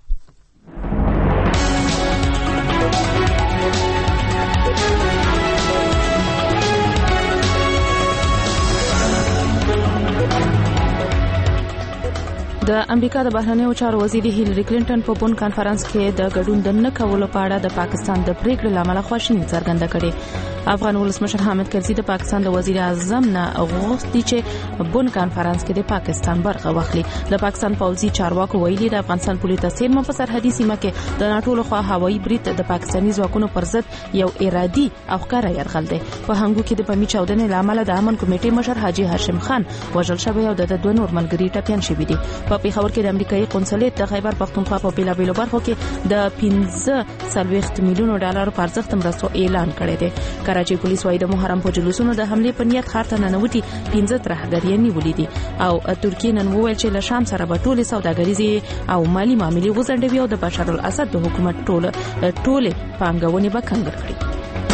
[SPEAKER 2] د امریکا د بهرنیو چارو وزیر هیلری کلینټن په بون کانفرنس کې د ګډون د نه کولو په اړه د پاکستان د پریکړې لامل خواشیني څرګنده کړې. افغان ولسمشر حامد کرزي د پاکستان د وزیر اعظم نه غوښتي چې بون کانفرنس کې د پاکستان برخه واخلي. د پاکستان پوځي چارواکو ویلي د افغانستان پولیس څیرمه په سرحدي سیمه کې د ناټو لخوا هوایي برید د پاکستاني ځواکونو پر ضد یو ارادي او ښکاره یرغل دی. په هنګو کې د پمی چاودنې لامل د امن کمیټې مشر حاجی هاشم خان وژل شوی او د دوه نور ملګري ټپيان شوي دي. په پیښور کې د امریکایي قونسلیت د خیبر پختونخوا په بیلابیلو برخو کې د پنځه سلويخت میلیونو ډالر په ارزښت مرستو اعلان کړی دی. کراچي پولیس وايي د محرم په جلوسونو د حمله په نیت خاطر نه نوتی پنځه ترهګریان نیولې دي او ترکیه نن وویل چې له شام سره به ټولې سوداګریزي او مالی معاملې وزندوي او د بشار الاسد د حکومت ټول ټولې پانګونې به کنګل کړي.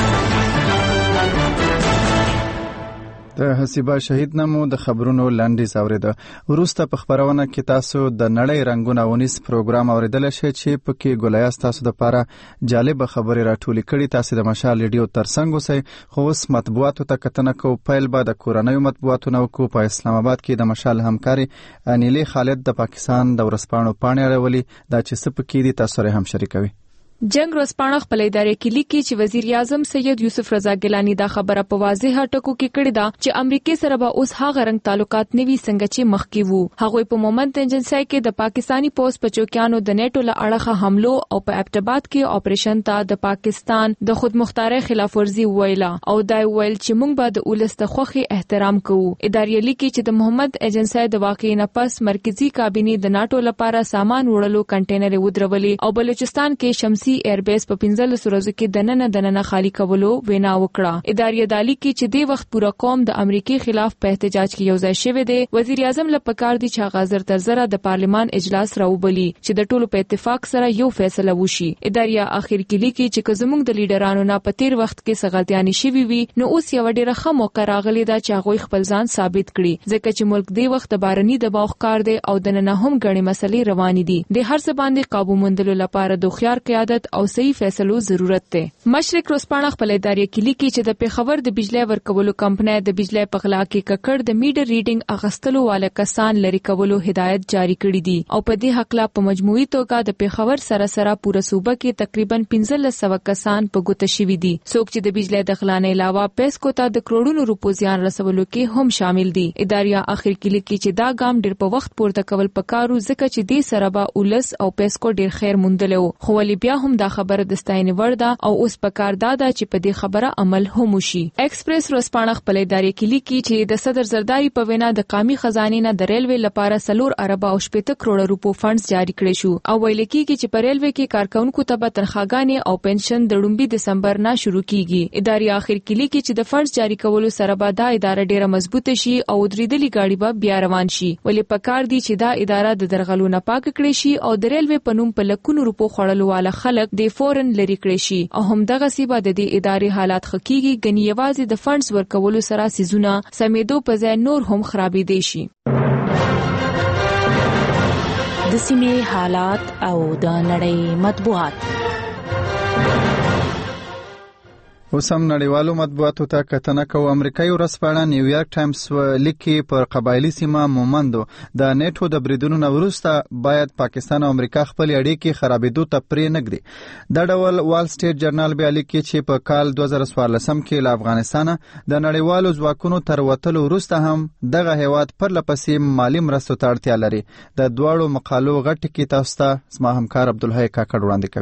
[SPEAKER 2] د حسیبه شهید نمو د خبرونو لاندې زاوریده. وروسته په خبرونه کې تاسو د نړۍ رنگونه ونیس پروګرام اوریدل شي چې پکې ګولیاس تاسو د لپاره جالب خبرې راټولې کړي. تاسو د مشال ریډیو ترڅنګ اوسئ. خو اوس مطبوعاتو ته کتنه کو پیل به د کورنیو مطبوعاتو نو کو په اسلام آباد کې د مشال همکاري انیلی خالد د پاکستان د ورسپانو پاڼې راولي دا چې سپکې دي تاسو سره هم شریکوي.
[SPEAKER 7] جنگ رسپانه خپل ادارې کې لیکي چې وزیر اعظم سید یوسف رضا ګیلانی دا خبره په واضح ټکو کې کړې ده چې امریکای سره به اوس هغه رنګ تعلقات نوي څنګه چې مخکې وو. هغه په مومنت ایجنسی کې د پاکستانی پوس په چوکیانو د نیټو له اړخه حملو او په ابټباد کې اپریشن ته د پاکستان د خودمختارۍ خلاف ورزي ویلا او دا ویل چې موږ به د اولس د خوخي احترام کوو. ادارې لیکي چې د محمد ایجنسی د واقعي نه پس مرکزی کابینه د ناتو لپاره سامان وړلو کنټینر ودرولې او بلوچستان کې شمسي ایربیس په پنځل سورزو کې دننه دننه خالی کولو وینا وکړه. ادارې دالی کې چې د وخت پورا قوم د امریکای خلاف په احتجاج کې یو ځای شوی دی. وزیر اعظم له پکار دي چې غازر تر زره د پارلمان اجلاس راوبلي چې د ټولو په اتفاق سره یو فیصله وشي. ادارې اخر کې لیکي چې زموږ د لیډرانو نه په تیر وخت کې سغلطیانی شوی وي نو اوس یو ډیره ښه موقع راغلی دا چې هغه خپل ځان ثابت کړي ځکه چې ملک د وخت د بارني دباو ښکار دی او د نه هم غړي مسلې روان دي. د هر څه باندې قابو موندلو لپاره د خيار قیادت او صحیح فیصلو ضرورت ده. مشرق رسپانه خپل ادارې کې لیکي چې د پیښور د بجلی ورکولو کمپنۍ د بجلی په غلا کې ککړ د میټر ریډینګ اغستلو والا کسان لری کولو هدایت جاری کړی دي او په دې حق لا په مجموعي توګه د پیښور سره سره پوره صوبه کې تقریبا پنځه سوه کسان په ګوته شوي دي. څوک چې د بجلی د غلا نه علاوه پیسکو ته د کروڑونو روپو زیان رسولو کې هم شامل دي. ادارې اخر کې لیکي چې دا ګام ډیر په وخت پورته کول پکارو ځکه چې دې سره به اولس او پیسکو ډیر خیر موندلو. خو ولې بیا هم دا خبره د ستاینې ورده او اوس پکار دادا چې په دې خبره عمل هم وشي. ایکسپریس روسپانه خپل ادارې کې لیکي چې د صدر زرداری په وینا د قومي خزانې نه د ریلوی لپاره سلور ارب او شپږ کروڑ روپو فنډز جاری کړي شو او ویل کېږي چې په ریلوی کې کارکونکو ته به تنخواګانې او پنشن د لومبي دسمبر نه شروع کیږي. ادارې اخر کې لیکي چې د فنډز جاری کولو سره به دا اداره ډیره مضبوطه شي او درېدلې گاډي به بیا روان شي. ولې پکار دي چې دا اداره د درغلو نه پاک کړي شي او د ریلوی په نوم په لکونو روپو خړلو والا خلک د فورن لري کړي شي او هم دغه سیبه د دې ادارې حالات خکېږي غنی یوازې د فنډز ورکولو سره سيزونه سمیدو په ځای نور هم خرابې دي شي.
[SPEAKER 2] د سیمې حالات او د نړۍ مطبوعات.
[SPEAKER 1] اوس هم نړیوالو مطبوعاتو ته کتنه کوو. امریکایي ورځپاڼه نیویارک ټایمز لیکي پر قبایلی سیمه مومندو د نیټو د بریدونو نه وروسته باید پاکستان او امریکا خپل اړیکې خرابېدو ته پرې نږدي. دا ډول وال سټریټ جرنال بیا لیکي چې په کال دوه زره څوارلسم کې له افغانستان د نړیوالو ځواکونو تر وتلو وروسته هم دغه هیواد پرلپسې مالی مرستو ته اړتیا لري. د دواړو مقالو غټ کې تاسو ته زما همکار عبدالحی کاکړ وړاندې کوي.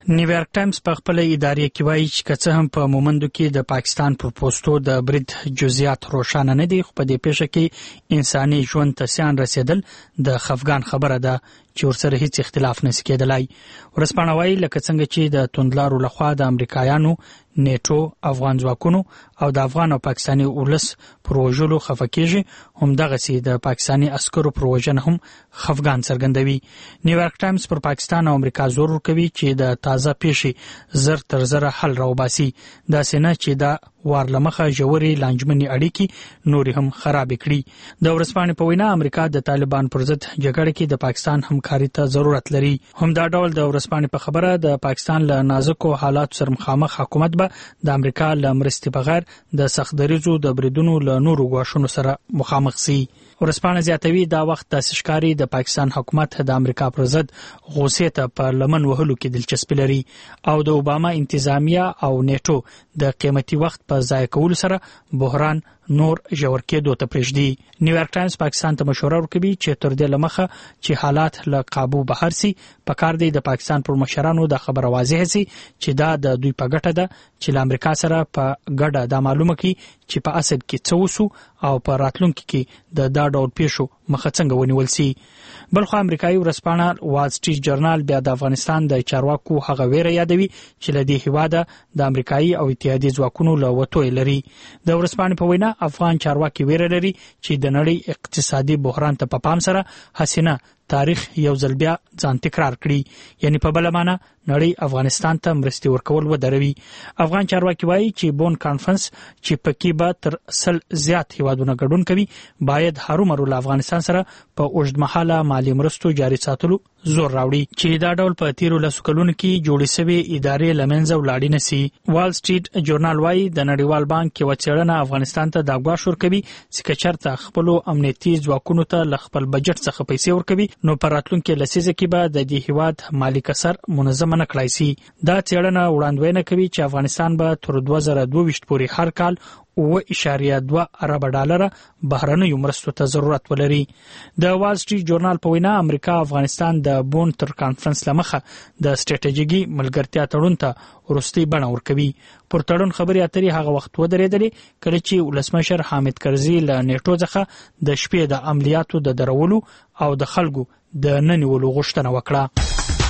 [SPEAKER 10] نیویارک ټایمز په خپل ادارې کې وایي چې که څه هم په مومندو کې د پاکستان پر پوسټو د برید جزئیات روښانه نه دي، خو په دې پیښه کې انساني ژوند ته زیان رسیدل د خفګان خبره ده چې ورسره هیڅ اختلاف نشي کېدلای. ورسپانه وایي لکه څنګه چې د توندلارو لخوا د امریکایانو، نیټو، افغان ځواکونو او د افغان او پاکستاني ولس پر وژلو خفه کېږي، همدغسې د پاکستاني عسکرو پر وژنه هم خفګان څرګندوي. نیویارک ټایمز پر پاکستان او امریکا زور ورکوي چې د تازه پیښې زر تر زره حل راوباسي، داسې نه چې دا وار لمخه ژورې لانجمنې اړیکې نورې هم خرابې کړي. د ورځپاڼې په وینا امریکا د طالبان پر ضد جګړه کې د پاکستان همکاري ته ضرورت لري. همدا ډول د ورځپاڼې په خبره د پاکستان له نازکو حالاتو سره مخامخ حکومت به د امریکا له مرستې بغیر د سخت دریځو د بریدونو له نورو ګواښونو سره مخامخ شي. ورځپاڼه زیاتوي دا وخت داسې ښکاري د پاکستان حکومت د امریکا پر ضد غوسې ته په لمن وهلو کې دلچسپي لري او د اوباما انتظامیه او نیټو د قیمتي وخت په ضایع کولو سره بحران نور ژور کېدو ته پرېږدي. نیویارک ټایمز پاکستان ته مشوره ورکوي چې تر دې لمخه چې حالات له قابو بهر سي، پکار دی د پاکستان پر مشرانو د خبره واضح سي چې دا د دوی په ګټه ده چې له امریکا سره په ګډه دا معلومه کړي چې په اصل کې څه وسو او په راتلونکي کې د دا ډول پیښو مخه څنګه ونیول سي. بلخو امریکایي ورځپاڼه وال سټریټ جرنال بیا د افغانستان د چارواکو هغه ویره یادوي چې له دې هیواده د امریکایي او اتحادیې ځواکونو له وتو لري. د ورځپاڼې په وینا افغان چارواکي ویره لري چې د نړۍ اقتصادي بحران ته په پام سره حسینه تاریخ یو ځل بیا ځان تکرار کړي، یعنی په بله معنا نړۍ افغانستان ته مرستې ورکول ودروي. افغان چارواکي وایي چې بون کانفرنس چې پکې به تر سل زیات هیوادونه ګډون کوي باید هرومرو له افغانستان سره په اوږدمهاله مالي مرستو جاري ساتلو زور راوړي چې دا ډول په تیرو لسو کلونو کې جوړې شوې ادارې له منځه ولاړې نه سي. وال سټریټ جورنال وایي د نړیوال بانک یوه څېړنه افغانستان ته دا ګواښ ورکوي چې که چېرته خپلو امنیتي ځواکونو ته له خپل بجټ څخه پیسې ورکوي نو په راتلونکي لسیزه کې به د دې هیواد مالي کسر منظمه نه کړای سي. دا څېړنه وړاندوینه کوي چې افغانستان به تر دوه زره دوه ویشت پورې هر کال اوه اعشاریه دوه اربه ډالره بهرنیو مرستو ته ضرورت ولري. د وال سټریټ جورنال په وینا امریکا افغانستان د بون تر کانفرنس لمخه د سټریټیژیکي ملګرتیا تړون ته وروستۍ بڼه ورکوي. پر تړون خبرې اترې هغه وخت ودرېدلې کله چې ولسمشر حامد کرزي له نیټو څخه د شپې د عملیاتو د درولو او د خلکو د ننیولو غوښتنه وکړه.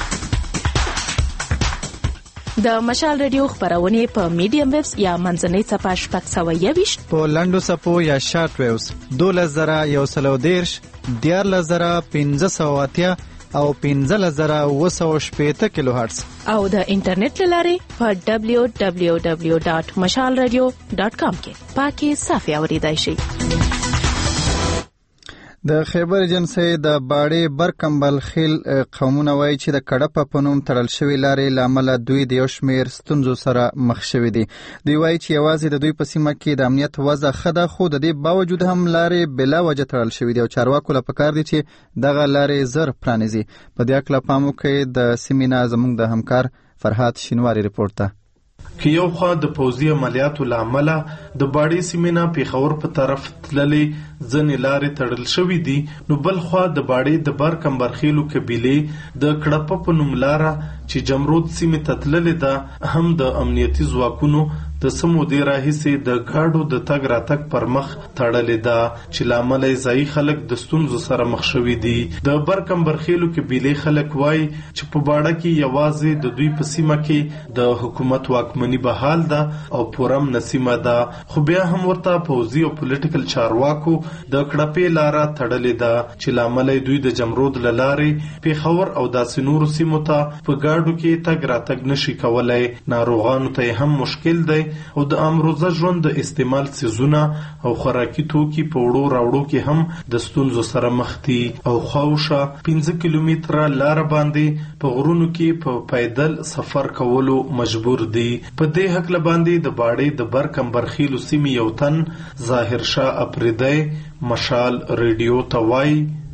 [SPEAKER 2] د مشال ریډیو خبرونه په میډیم ویبز یا منځنۍ صفحه شپږ سوه یوویشت
[SPEAKER 1] په لنډو صفحو یا شارټ ویوز دولس زره یو سل او دېرش دیارلس زره پنځه سوه اتیا او پنځلس زره اووه سوه شپېته کیلو هرتز
[SPEAKER 2] او د انټرنیټ له لارې په ډبلیو ډبلیو ډبلیو ډاټ مشال ریډیو ډاټ کام کې پاکي صافي اوریدای شئ.
[SPEAKER 1] د خیبر ایجنسۍ د باړې برکمبل خیل قومونه وایي چې د کډپه په نوم تړل شوې لارې له امله دوی د یو شمېر ستونزو سره مخ شوي دي. دوی وایي چې یوازې د دوی په سیمه کې د امنیت وضع ښه ده، خو د دې باوجود هم لارې بلا وجه تړل شوي دي او چارواکو له پکار دي چې دغه لارې زر پرانیزي. په دې هکله پام وکړئ. د سیمې نه زموږ د همکار فرهاد شینواري رپورټ ته.
[SPEAKER 19] که یو خوا د پوځي عملیاتو له امله د باړې سیمې نه پېښور په طرف تللې ځینې لارې تړل شوي دي، نو بل خوا د باړې د برکمبرخیلو قبیلې د کړپه په نوم لاره چې جمرود سیمې ته تللې ده هم د امنیتي ځواکونو د څه مودې راهیسې د ګاډو د تګ راتګ پر مخ تړلې ده چې له امله یې ځایي خلک د ستونزو سره مخ شوي دي. د برکمبرخیلو قبیلې خلک وایي چې په باړه کې یوازې د دوی په سیمه کې د حکومت واکمني بحال ده او پورم نسیمه ده، خو بیا هم ورته پوځي او پولیټیکل چارواکو د کړپې لاره تړلې ده چې له امله دوی د جمرود له لارې پېښور او داسې نورو سیمو ته په ګاډو کې تګ راتګ نشي کولی. ناروغانو ته هم مشکل دی او د امروزه ژوند د استعمال څیزونه او خوراکي توکي په وړو راوړو کې هم د ستونزو سره مخ دي او خواوشا پنځه کیلومتره لار باندې په غرونو کې په پیدل سفر کولو مجبور دي. په دې حق باندې د باړې د برکمبرخیلو سیمې یو تن ظاهر شاه اپریدی مشال ریډیو ته وایي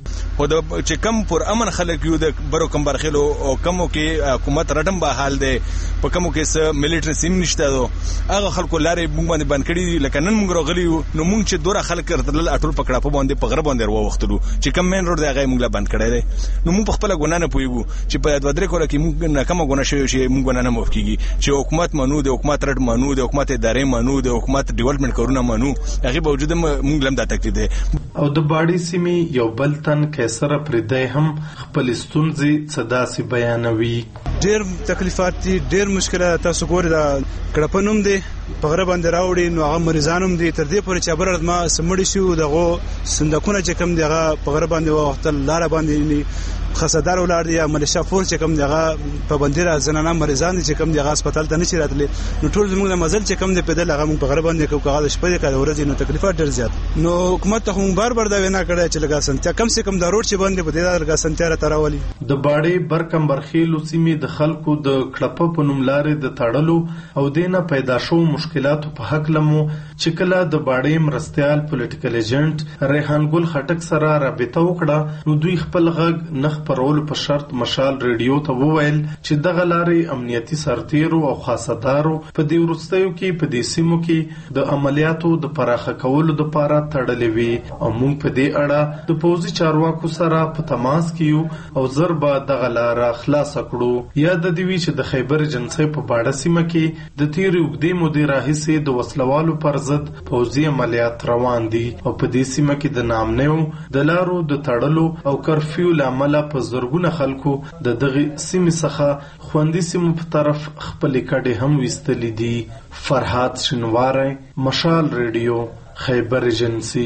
[SPEAKER 6] خو د چې کم پر امن خلک یو د برو کم برخلو او کمو کې حکومت رټم به حال دی په کمو کې س ملټری سیم نشته دو هغه خلکو لارې موږ باندې بند کړي لکه نن موږ راغلی نو موږ چې دوره خلک راتلل اټول پکړه په باندې په غره باندې ورو وختلو چې کم مین روډ دی هغه موږ بند کړی دی نو موږ په خپل ګنا نه پویګو چې په دوه درې کوله کې موږ نه کومه ګنا شوی شي موږ نه مو کیږي چې حکومت منو د حکومت رټ منو د حکومت ادارې منو د حکومت ډیولپمنٹ کارونه منو هغه باوجود موږ لم دا تکلیف دی
[SPEAKER 19] او د باډي سیمې یو بل تن کیسره پردې هم خپل ستونزې صدا سي بیانوي
[SPEAKER 20] ډېر تکلیفات دي ډېر مشکلات تاسو ګورئ دا کړپنوم دي په غره باندې راوړي نو هغه مریضانوم دي تر دې پورې چې ابرد ما سمړی شو دغه صندوقونه چې کم دغه په غره باندې وختل لار باندې خصدار ولر دي ملیشیا فورس چې کم دغه په بندره زنانه مریضان دي چې کم دغه هسپتال ته نشي راتلی نو ټول زموږ د مزل چې کم دي په دغه موږ په غره باندې کوو کاغذ شپه کړه ورځې نو تکلیفات ډېر زیات نو حکومت ته هم بار بار دا وینا کړه چې لګا سنتیا کم سے کم د روډ چې باندې په دې لګا سنتیا را تراولي
[SPEAKER 19] د باډي برکم برخیلو سیمې د خلکو د کړپ په نوم لارې د تړلو او دینه پیدا شو مشکلاتو په حق لمو چې کله د باډي مرستيال پولیټیکل ایجنټ ریحان ګل خټک سره رابطه وکړه نو دوی خپل غږ نخ پرول په شرط مشال ریډیو ته وویل چې دغه لارې امنیتي سرتیرو او خاصدارو په دې ورستیو کې په دې سیمو کې د عملیاتو د پراخه کولو لپاره تړلې وي او موږ په دې اړه د پوزي چارواکو سره په تماس کې او ضربه دغه لار خلاص کړو یا د دوی چې د خیبر جنسي په باډه سیمه کې د تیر وګدې مودې راهیسې د وسلوالو پر ضد پوزي عملیات روان دي او په دې سیمه کې د نامنیو د لارو د تړلو او کرفیو لامل په زرګونه خلکو د دغه سیمې څخه خوندي سیمو په طرف خپل کډې هم وستلې دي فرحات شنواره مشال ریډیو خیبر ایجنسی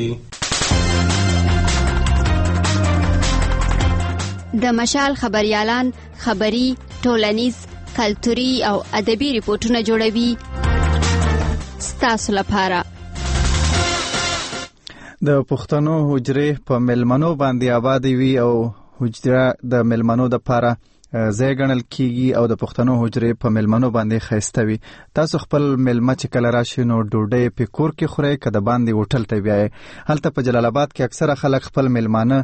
[SPEAKER 21] د مشال خبريالان خبري ټولنیز کلتوري او ادبي ریپورتونه جوړوي ستاسو لپاره
[SPEAKER 1] د پښتنو حجرې په ملمنو باندې آباد وي او حجره د ملمنو د پاره ځای ګڼل کیږي او د پښتنو حجرې په ملمنو باندې خیسته وي تاسو خپل ملمه چې کله راشي نو ډوډۍ په کور کې خورئ که د باندې هوټل ته بیایي هلته په جلال آباد کې اکثره خلک خپل ملمانه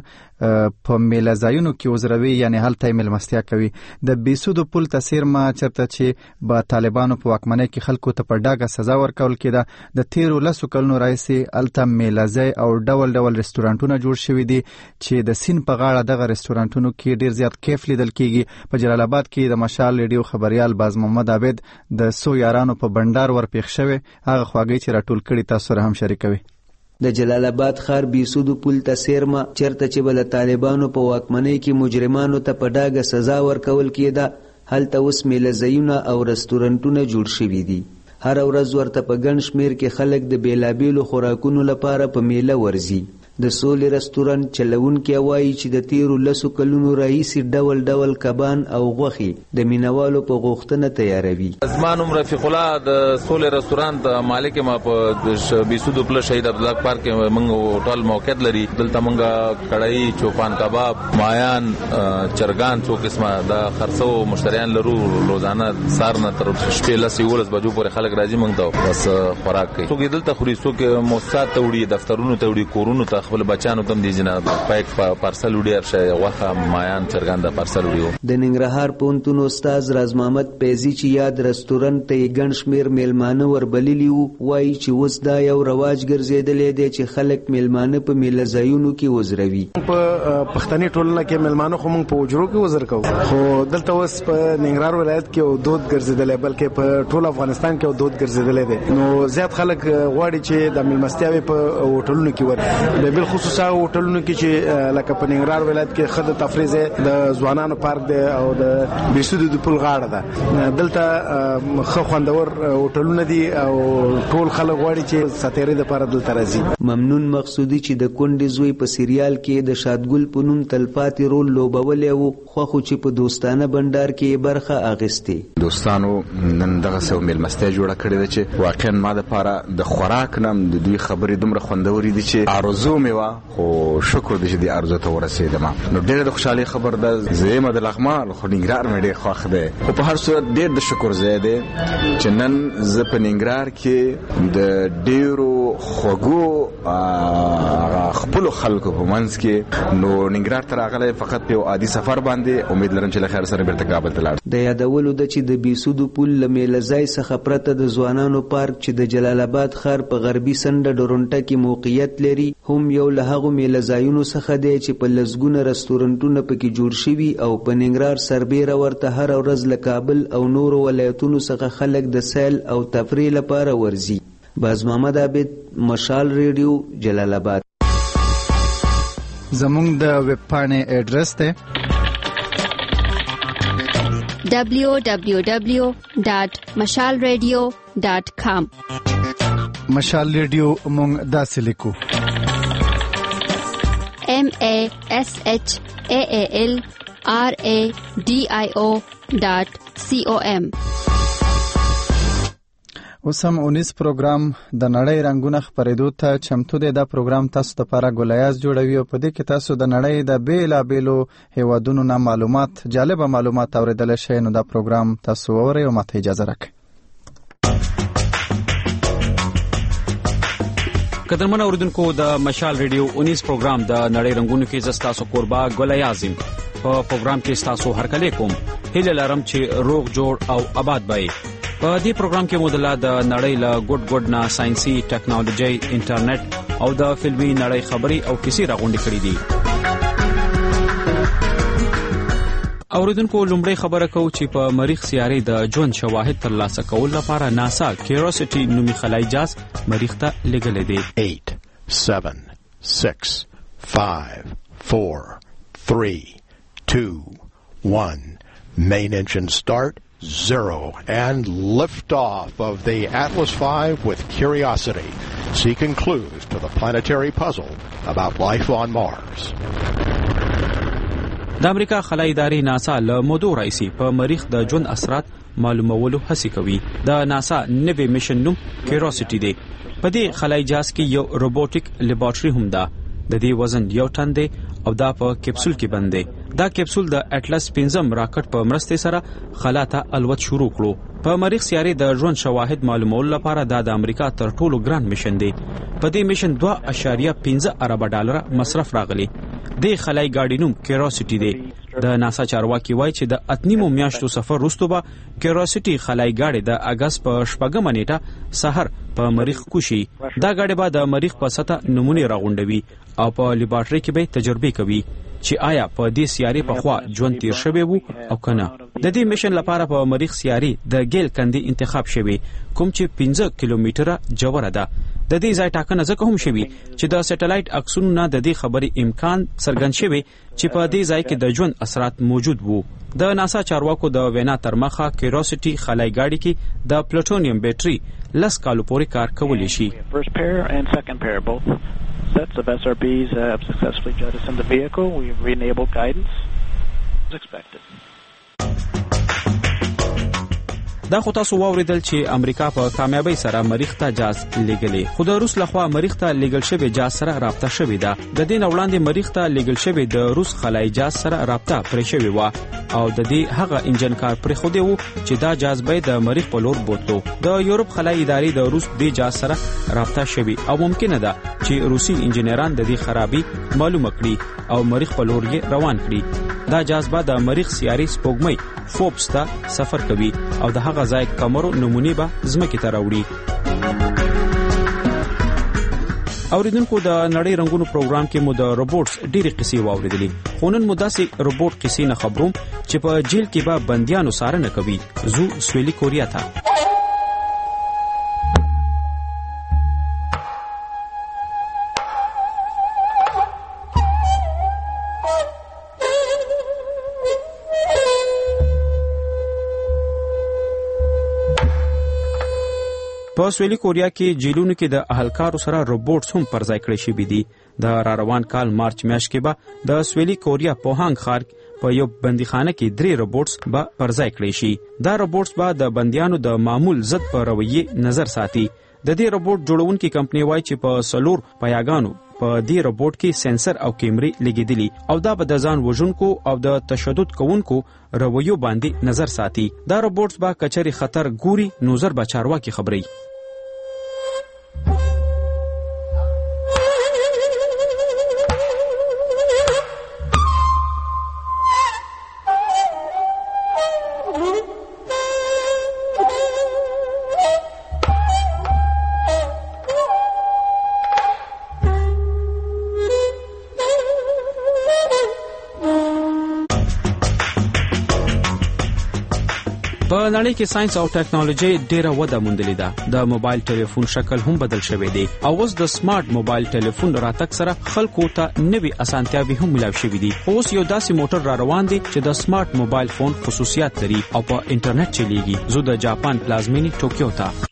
[SPEAKER 1] په میله ځایونو کې وزروي یعنی هلته ملمستیا کوي د بیسودو پل تاثیر ما چرته چې با طالبانو په واکمنۍ کې خلکو ته په ډاګه سزا ورکول کېده د تیرو لسو کلونو راهیسې هلته میله ځای او ډول ډول رستورانټونه جوړ شوي دي چې د سیند په غاړه دغه رستورانټونو کې ډیر زیات کیف لیدل کیږي په جلال آباد کې د مشال ریډیو خبريال باز محمد عابد د سو یارانو په بندر ورپېښ شوی هغه خواږی چې راټول کړي تاسو سره هم شریکوي
[SPEAKER 22] د جلال آباد ښار بیسودو پل ته سیرمه چرته چې بل طالبانو په واکمنۍ کې مجرمانو ته په ډاګه سزا ورکول کېده هلته اوس میله ځایونه او رستورانټونه جوړ شوي دي هر ورځ ورته په ګڼ شمیر کې خلک د بیلابیلو خوراکونو لپاره په میله ورځي د سولې رستورانت چلونکي وایي چې د تیرو لسو کلونو راهیسې ډول ډول کبان او غوښې د مینوالو په غوښتنه تیاروي
[SPEAKER 23] زما نوم رفیق الله د سولې رستورانت مالک ما په بیسودو پل شهید عبدالله پارک کې موږ هوټل موقعیت لري دلته موږ کړای چوپان کباب مایان چرګان څو قسمه د خرڅو مشتریان لرو روزانه سار نه تر شپې لس یولس بجو پورې خلک راځي موږ ته بس خوراک کوي څوک دلته خوري څوک موسسات ته وړي دفترونو ته وړي کورونو ته خپل بچانو تم دي جناب پایک پارسل وړي ارشه واخه مایان چرګان د پارسل وړي
[SPEAKER 22] د ننګرهار پونتون استاد راز محمد پیزي چې یاد رستورانت ته ګڼ شمیر میلمانه وربللی وو وایي چې اوس دا یو رواج ګرځیدلی دی چې خلک میلمانه په میله ځایونو کې وزروي
[SPEAKER 24] په پښتني ټولنه کې میلمانه خو موږ په وجرو کې وزر کوو خو دلته اوس په ننګرهار ولایت کې دود ګرځیدلی بلکې په ټول افغانستان کې دود ګرځیدلی دی نو زیات خلک غواړي چې د میلمستیاوي په هوټلونو کې ورته بل خصوصا هوټلونو کې چې لکه په ننګرهار ولایت کې خد تفریح د ځوانانو پارک دی او د بیسودو د پل غاړه ده دلته خو خوندور هوټلونه دي او ټول خلک غواړي چې ساتيري د پاره دلته راځي
[SPEAKER 22] ممنون مقصودی چې د کونډې زوی په سریال کې د شادګل پونم تلپاتې رول لوبولې وو خو خو چې په دوستانه بندر کې برخه اغستې
[SPEAKER 25] دوستانو نن دغه سو ملمستیا جوړه کړې ده چې واقعا ما د پاره د خوراک نام د دوی خبرې دومره خوندورې دي چې ارزو مې وا خو شکر دې چې دې ارزو ته ورسېدم. نو ډېر د خوشحالي خبر ده زما د لغمان خو ننګرهار مې ډېر خوښ دی. خو په هر صورت ډېر د شکر ځای دی چې نن زه په ننګرهار کې د ډېرو خوږو خپلو خلکو په منځ کې نو ننګرهار ته راغلی فقط په یو عادي سفر باندې. امید لرم چې له خیر سره بیرته کابل ته لاړ.
[SPEAKER 22] د یادولو ده چې د بیسودو پل له میلځای څخه پرته د ځوانانو پارک چې د جلال آباد ښار په غربي سنډه ډورنټه کې موقعیت لري هم یو له هغو میلځایونو څخه دی چې په لسګونه رستورانټونه پکې جوړ شوي او په ننګرهار سربیره ورته هره ورځ له کابل او نورو ولایتونو څخه خلک د سیل او تفریح لپاره ورځي. باز محمد عابد، مشال ریډیو، جلال آباد.
[SPEAKER 1] زمونږ د ویب پاڼې ایډرس دی
[SPEAKER 21] دبلیو دبلیو دبلیو ډاٹ مشال ریډیو ډاٹ کام.
[SPEAKER 1] مشال ریډیو مونږ داسې لیکو
[SPEAKER 21] ایم ای ایس ایچ ای ای ایل آر ای ډي آی او ډاٹ سی او ایم.
[SPEAKER 1] اوس هم اونیس پروګرام د نړۍ رنگونه خپرېدو ته چمتو دی. دا پروګرام تاسو ته لپاره ګولیاز جوړوي او په دې کې تاسو د نړۍ د بیلابیلو هیوادونو نه معلومات جالبه معلومات اوریدلی شئ. نو دا پروګرام تاسو واورئ او ماته اجازه راکړئ.
[SPEAKER 3] قدرمن اوریدونکو، د مشال ریډیو اونیس پروګرام د نړۍ رنگونو کې زستاسو قربا ګولیاز یم. په پروګرام کې تاسو هرکلی کوم. هیله لرم چې روغ جوړ او آباد وئ. په دې پروګرام کې مودله د نړۍ له ګډ ګډ نه ساينسي ټیکنالوژي، انټرنیټ او د فلمي نړۍ خبري او کیسې راغونډې کړې دي. اوریدونکو، لومړی خبره کوو چې په مریخ سیارې د ژوند شواهد ترلاسه کول لپاره ناسا کیوریوسټي نومي خلای جهاز مریخ ته لېږلی دی.
[SPEAKER 5] eight seven six five four three two one main engine start zero and liftoff of the Atlas five with Curiosity, seeking clues to the planetary puzzle about life on Mars.
[SPEAKER 3] د امریکا خلای ادارې ناسا له مودو راځي په مریخ د ژوند اثرات معلومولو هڅه کوي. د ناسا نوی میشن نوم کیوریوسټي دی. په دې خلای جهاز کې یو روبوټیک لیبارټري هم ده. د دې وزن یو ټن دی او دا په کپسول کې بند دی. دا کپسول د اټلس پنځم راکټ په مرسته سره خلا ته الوت شروع کړو. په مریخ سیارې د ژوند شواهد معلومولو لپاره دا د امریکا تر ټولو ګران میشن دی. په دې میشن دوه اعشاریه پنځه ارب ډالر مصرف راغلی. د خلای ګاډي نوم کیوریوسټي دی. د ناسا چارواکي وایي چې د اتنیمو میاشتو سفر وروسته به کیوریوسټي خلای ګاډي د اگست په شپږمه نیټه سحر په مریخ کوشي. دا ګاډي به د مریخ په سطح نمونه راغونډوي او په لیبارټري کې به تجربه کوي چې آیا په دې سیارې په خوا ژوند تیر شوی وو او کنه. د دې میشن لپاره په مریخ سیارې د ګیل کندي انتخاب شوی کوم چې پنځه کیلومتره جوړه ده. د دې ځای ټاکنه ځکه هم شوی چې د سټلایټ عکسونو نه د دې خبرې امکان څرګند شوی چې په دې ځای کې د ژوند اثرات موجود وو. د ناسا چارواکو د وینا تر مخه کیوریوسټي خلای ګاډي کې د پلوټونیم بیټري لس کالو پورې کار کولی شي.
[SPEAKER 8] Sets of S R Bs have successfully jettisoned the vehicle. We have re-enabled guidance as expected.
[SPEAKER 3] دا خو تاسو واوریدل چې امریکا په کامیابی سره مریخ ته جهاز لېږلی. خو د روس لخوا مریخ ته لېږل شوی جهاز سره رابطه شوې ده. د دې نه وړاندې مریخ ته لېږل شوی د روس خلای جهاز سره رابطه پرې شوې وه او د دې هغه انجن کار پرېښودی و چې دا جهاز به د مریخ په لور بوتلو. د یورپ خلای ادارې د روس دې جهاز سره رابطه شوي او ممکنه ده چې روسي انجنیران د دې خرابي معلومه کړي او مریخ په لور یې روان کړي. دا جهاز به د مریخ سیارې سپوږمۍ فوبس ته سفر کوي او د هغه ځای کمرو نمونې به ځمکې ته راوړي. اوریدونکو، د نړۍ رنگونو پروګرام کې مو د روبوټس ډېرې قصې واوریدلې. خو نن مو داسې روبوټ قصې نه خبروم چې په جیل کې به بندیانو څارنه کوي. زو سویلي کوریا ته. په سویلي کوریا کې جیلونو کې د اهلکارو سره روبوټس هم پرځای کړی شوي دي. د را روان کال مارچ میاشت کې به د سویلي کوریا پوهانګ ښار په یو بندیخانه کې درې روبوټس به پرځای کړی شي. دا روبوټس به د بندیانو د معمول ضد په رویې نظر ساتي. د دې روبوټ جوړونکي کمپنی وایي چې په سلور پیاګانو په دې روبوټ کې سنسر او کیمرې لګیدلي او دا به د ځان وژونکو او د تشدد کوونکو رویو باندې نظر ساتي. دا روبوټس به کچري خطر ګوري نو زر به چارواکي خبري. په نړۍ کې ساينس او ټیکنالوژي ډیره وده موندلې ده. د موبایل ټلیفون شکل هم بدل شوی دی او اوس د سمارټ موبایل ټلیفون راتګ سره خلکو ته نوي اسانتیاوي هم ملاو شوې دي. اوس یو داسې موټر را روان دی چې د سمارټ موبایل فون خصوصیات لري او په انټرنیټ چلیږي. زه د جاپان پلازمینی ټوکیو ته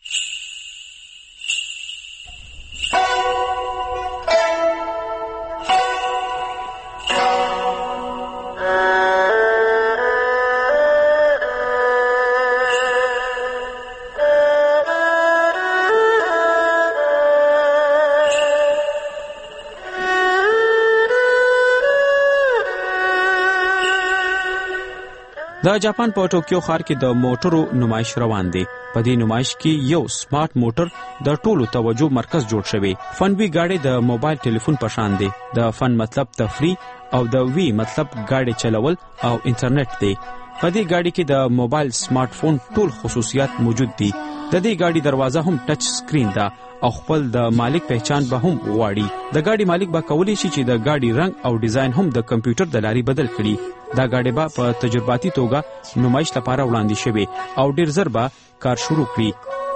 [SPEAKER 3] د جاپان په ټوکیو ښار کې د موټرو نمایش روان دی. په دې نمایش کې یو سمارټ موټر د ټولو توجه مرکز جوړ شوی. فنوي گاډي د موبایل ټلیفون په شان دی. د فن مطلب تفریح او د وی مطلب گاډي چلول او انټرنیټ دی. په دې گاډي کې د موبایل سمارټ فون ټول خصوصیات موجود دي. د دې گاډي دروازه هم ټچ سکرین ده او خپل د مالک پہچان به هم واړي. د گاډي مالک به کولی شي چې د گاډي رنگ او ډیزاین هم د کمپیوټر د لاري بدل کړي. دا گاډي به په تجرباتي توګه نمایش لپاره وړاندې شوی او ډیر زر به کار شروع کړي.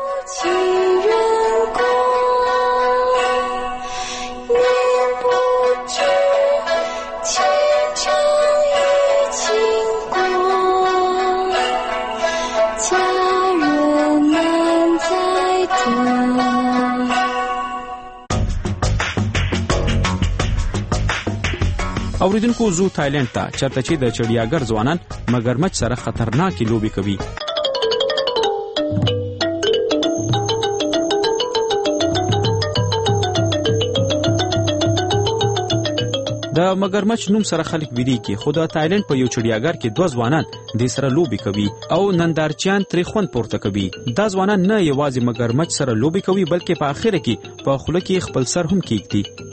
[SPEAKER 3] اوریدونکو زو تایلند ته چرته چې د چړیاګر ځوانان مگرمچ سره خطرناکې لوبي کوي. د مگرمچ نوم سره خلک ویدي کې خو د تایلند په یو چړیاګر کې دوه ځوانان د سره لوبي کوي او نندارچیان ترې خوند پورته کوي. دا ځوانان نه یوازې مگرمچ سره لوبي کوي بلکې په اخر کې په خوله کې خپل سر هم کېږدي.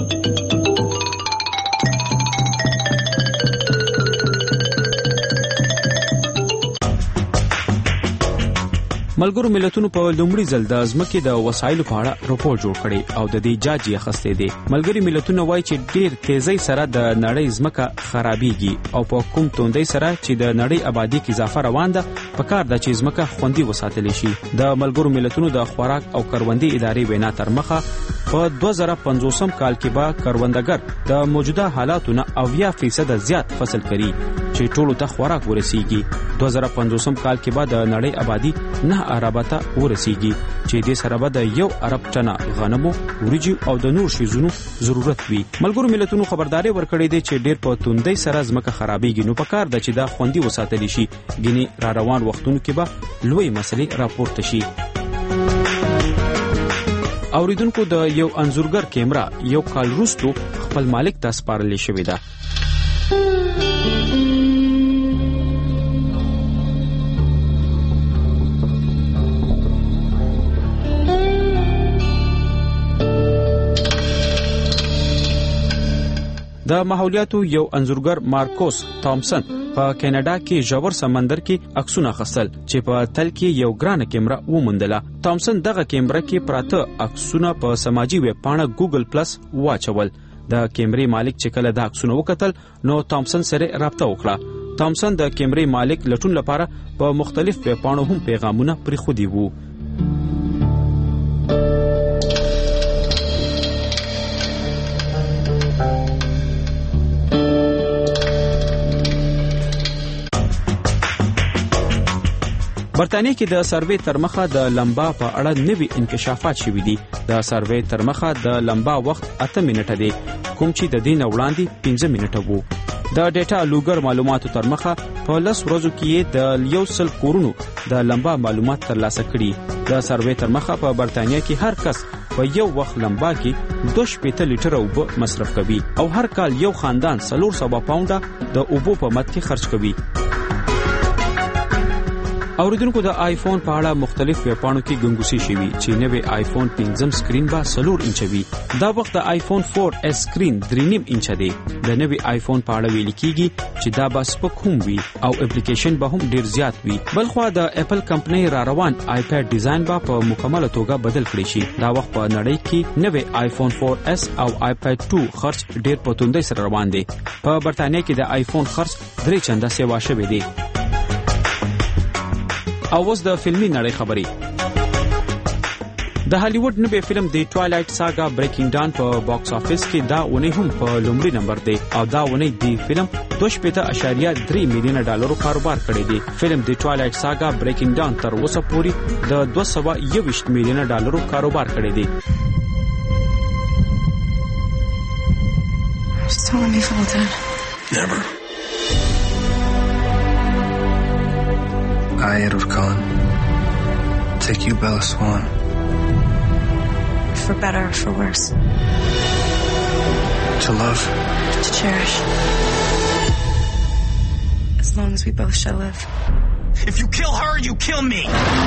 [SPEAKER 3] ملګرو ملتونو په لومړي ځل د ځمکې د وسایلو په اړه راپور جوړ کړي او د دې جاج یې اخیستی دی. ملګري ملتونه وایي چې ډیر تیزی سره د نړۍ ځمکه خرابېږي او په کوم توندۍ سره چې د نړۍ آبادی کې اضافه روان ده پکار ده چې ځمکه خوندي وساتل شي. د ملګرو ملتونو د خوراک او کروندې ادارې وینا تر مخه په دوه زره پنځوسم کال کې به کروندګر د موجوده حالاتو نه اویا فیصد زیات فصل کوي چې ټولو ته خوراک ورسیږي. دوه زره پنځوسم کال کې به د نړۍ آبادی نه ارب ته ورسیږي چې دې سره به د یو ارب ټنه غنمو، وریجو او د نور شیزونو ضرورت وي. ملګرو ملتونو خبرداري ورکړې ده چې ډېر په توندۍ سره ځمکه خرابېږي نو پکار ده چې دا خوندي وساتل شي. ګینه را روان وختونو کې به لوی مسلې راپورته شي. اوریدونکو د یو انځورګر کیمرا یو کال وروسته خپل مالک ته سپارلې شوې ده. د ماحولیاتو یو انځورګر مارکوس تامسن په کینیډا کې ژور سمندر کې عکسونه اخیستل چې په تل کې یو ګرانه کیمرا وموندله. تامسن دغه کیمرا کې پراته عکسونه په سماجی ویب پاڼه ګوګل پلس واچول. د کیمرې مالک چې کله د عکسونه وکتل نو تامسن سره رابطه وکړه. تامسن د کیمرې مالک لټون لپاره په مختلف ویب پاڼو هم پیغامونه پرېښودي وو. برتانیې کې د سروې تر مخه د لمبا په اړه نوي انکشافات شوي دي. د سروې تر مخه د لمبا وخت اته منټه دی کوم چې د دې نه وړاندې پنځه منټه وو. د ډیټا لوګر معلوماتو تر مخه په لس ورځو کې د یو سل کورونو د لمبا معلومات ترلاسه کړي. د سروې تر مخه په برتانیا کې هر کس په یو وخت لمبا کې دوه شپېته لیټره اوبه مصرف کوي او هر کال یو خاندان څلور سوه پاونډه د اوبو په مد کې خرج کوي. اوریدونکو د آیفون په اړه مختلف ویبپاڼو کې ګنګوسې شوي چې نوې آیفون پنځم سکرین به څلور انچه وي. دا وخت د آیفون فور اس سکرین درې نیم انچه دی. د نوې آیفون په اړه ویل کېږي چې دا به سپک هم وي او اپلیکیشن به هم ډیر زیات وي. بلخوا د اپل کمپنۍ را روان آیپاد ډیزاین به په مکمله توګه بدل کړی شي. دا وخت په نړۍ کې نوې آیفون فور اس او آیپاد ټو خرڅ ډیر په توندۍ سره روان دي. په برتانیا کې د آیفون خرڅ درې چنده سیوا شوی دی. او اوس د فلمي نړۍ خبرې. د هالیوډ نوې فلم دی ټوایلایټ ساګا بریکینګ ډاون په باکس افیس کې دا ونی هم په لومړي نمبر دی او دا ونی دی فلم دوه شپېته اشاریه درې میلیونه ډالرو کاروبار کړی دی. فلم دی ټوایلایټ ساګا بریکینګ ډاون تر اوسه پورې د دوه سوه یوویشت میلیونه ډالرو کاروبار کړی دی.
[SPEAKER 9] Never. I, Edward Cullen, take you, Bella Swan.
[SPEAKER 12] For better or for worse.
[SPEAKER 9] To love.
[SPEAKER 12] To cherish. As long as we both shall live.
[SPEAKER 9] If you kill her, you kill me!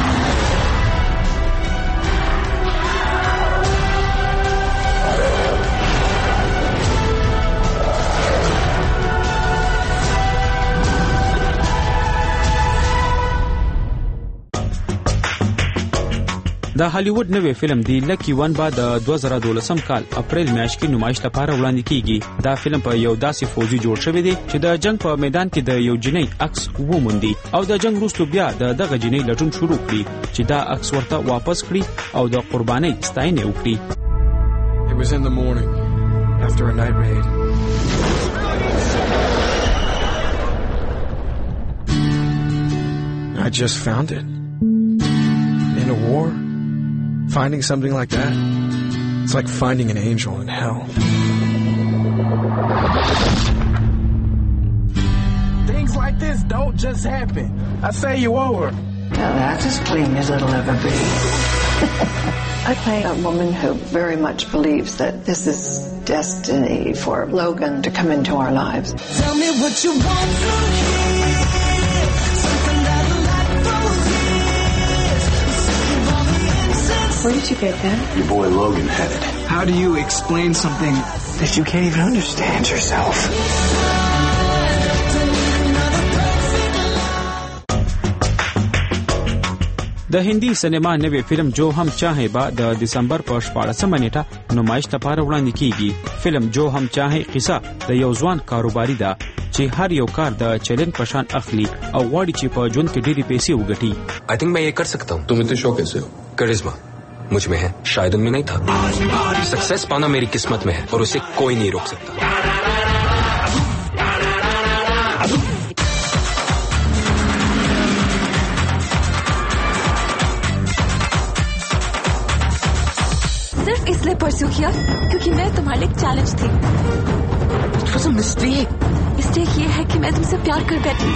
[SPEAKER 3] د هالیوډ نوې فلم دی لکی ون با د دوه زره دولسم کال اپریل میاشت کې نمایش لپاره وړاندې کیږي. دا فلم په یو داسې فوجي جوړ شوی دی چې د جنگ په میدان کې د یو جنۍ عکس وموندي او د جنگ وروسته بیا د دغه جنۍ لټون شروع کړي چې دا عکس ورته واپس کړي او د قربانۍ ستاینه وکړي.
[SPEAKER 9] It was in the morning after a night raid. I just found it. In a war. Finding something like that, it's like finding an angel in hell.
[SPEAKER 14] Things like this don't just happen. I say you over.
[SPEAKER 15] Now that's as clean as it'll ever be. I play a woman who very much believes that this is destiny for Logan to come into our lives.
[SPEAKER 14] Tell me what you want from here. Something that'll last for years.
[SPEAKER 15] Where did you get that?
[SPEAKER 9] Your boy Logan had it.
[SPEAKER 14] How do you explain something that you can't even understand yourself?
[SPEAKER 3] د هندي سینما نوې فلم جو هم چاهے با د دسمبر په شپاړسمه نیټه نمایش لپاره وړاندې کیږي. فلم جو هم چاهے قصه د یو ځوان کاروباري ده چې هر یو کار د چیلنج په شان اخلي او غواړي چې په ژوند کې ډېری پیسې وګټي.
[SPEAKER 16] I think मैं ये कर सकता हूँ. तुम इतने शौक कैसे हो? करिश्मा मुझ में है, शायद उनमें नहीं था. सक्सेस पाना मेरी किस्मत में है और उसे कोई नहीं रोक सकता.
[SPEAKER 12] सिर्फ इसलिए परस्यू किया क्योंकि मैं तुम्हारे लिए चैलेंज थी. It was a mistake. Mistake ये है कि मैं तुमसे प्यार कर बैठी.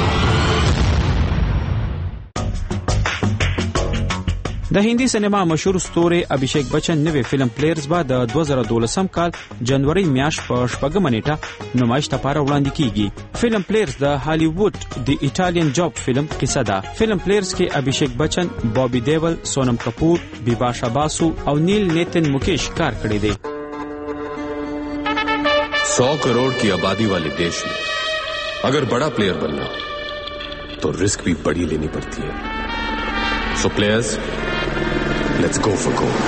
[SPEAKER 3] د هندي سینما مشهور ستوري ابھیشیک بچن نوې فلم پلیئرز با د دوه زره دولسم کال جنوري میاشت په شپږمه نیټه نمایش لپاره وړاندې کیږي. فلم پلیئرز د هالیوډ د ایټالین جاب فلم قصه ده. فلم پلیئرز کې ابھیشیک بچن، بابی دیول، سونم کپور، بیپاشا باسو او نیل نیتن मुकेश کار کړی دی.
[SPEAKER 26] सौ करोड़ की आबादी वाले देश में अगर बड़ा प्लेयर बनना तो रिस्क भी बड़ी लेनी पड़ती है. So players, let's go for gold.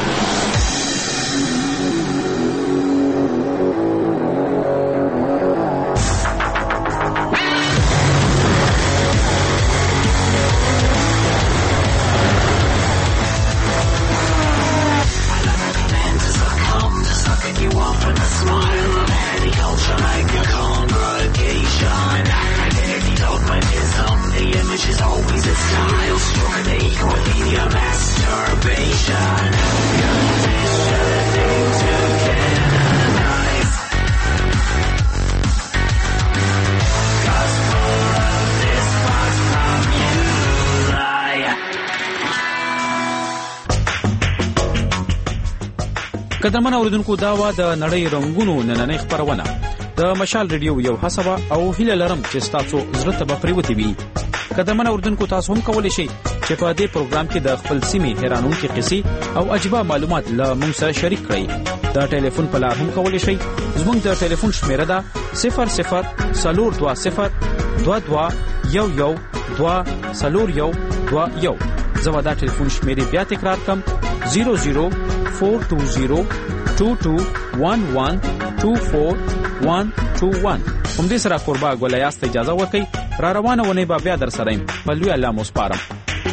[SPEAKER 3] قدرمن اوریدونکو دا وا د نړۍ رنگونو نننۍ خبرونه د مشال ریډیو یو حسابه او هیله لرم چې تاسو زړه ته پریوتی وي. قدرمن اوریدونکو تاسو هم کولی شئ چې په دې پروګرام کې د خپل سیمې حیرانونکي قصې او عجبه معلومات له موږ سره شریک کړئ. د ټلیفون په لار هم کولی شئ. زموږ د ټلیفون شمیره ده صفر صفر څلور دوه صفر دوه دوه یو یو دوه څلور یو دوه یو. زه به دا ټلیفون شمیرې بیا تکرار کړم زیرو زیرو فور ټو زیرو ټو ټو ون ون ټو فور ون ټو ون. همدې سره قربا ګولیاست اجازه ورکړئ. را روانه ونې به بیا در سره یم. په لوی الله مو سپارم.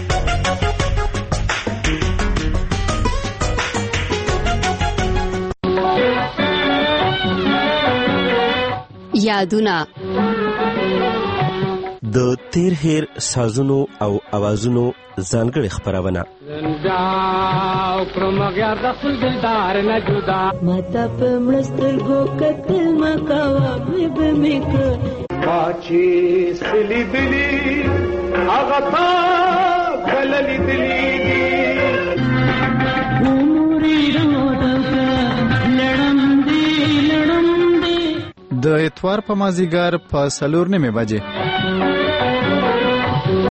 [SPEAKER 21] یادونه
[SPEAKER 4] د تیر هیر سازونو او اوازونو ځانګړي خبرونه
[SPEAKER 14] زنجاو کرم غیار د خپل دلدار نه جدا ماته په مړستر گو کتل مکاوا مې به میک پاچی سلی دلی هغه تا بللی دلی عمرې روډه لړم دی لړم دی.
[SPEAKER 1] د اتوار په مازیګر په سلور نیمه بجې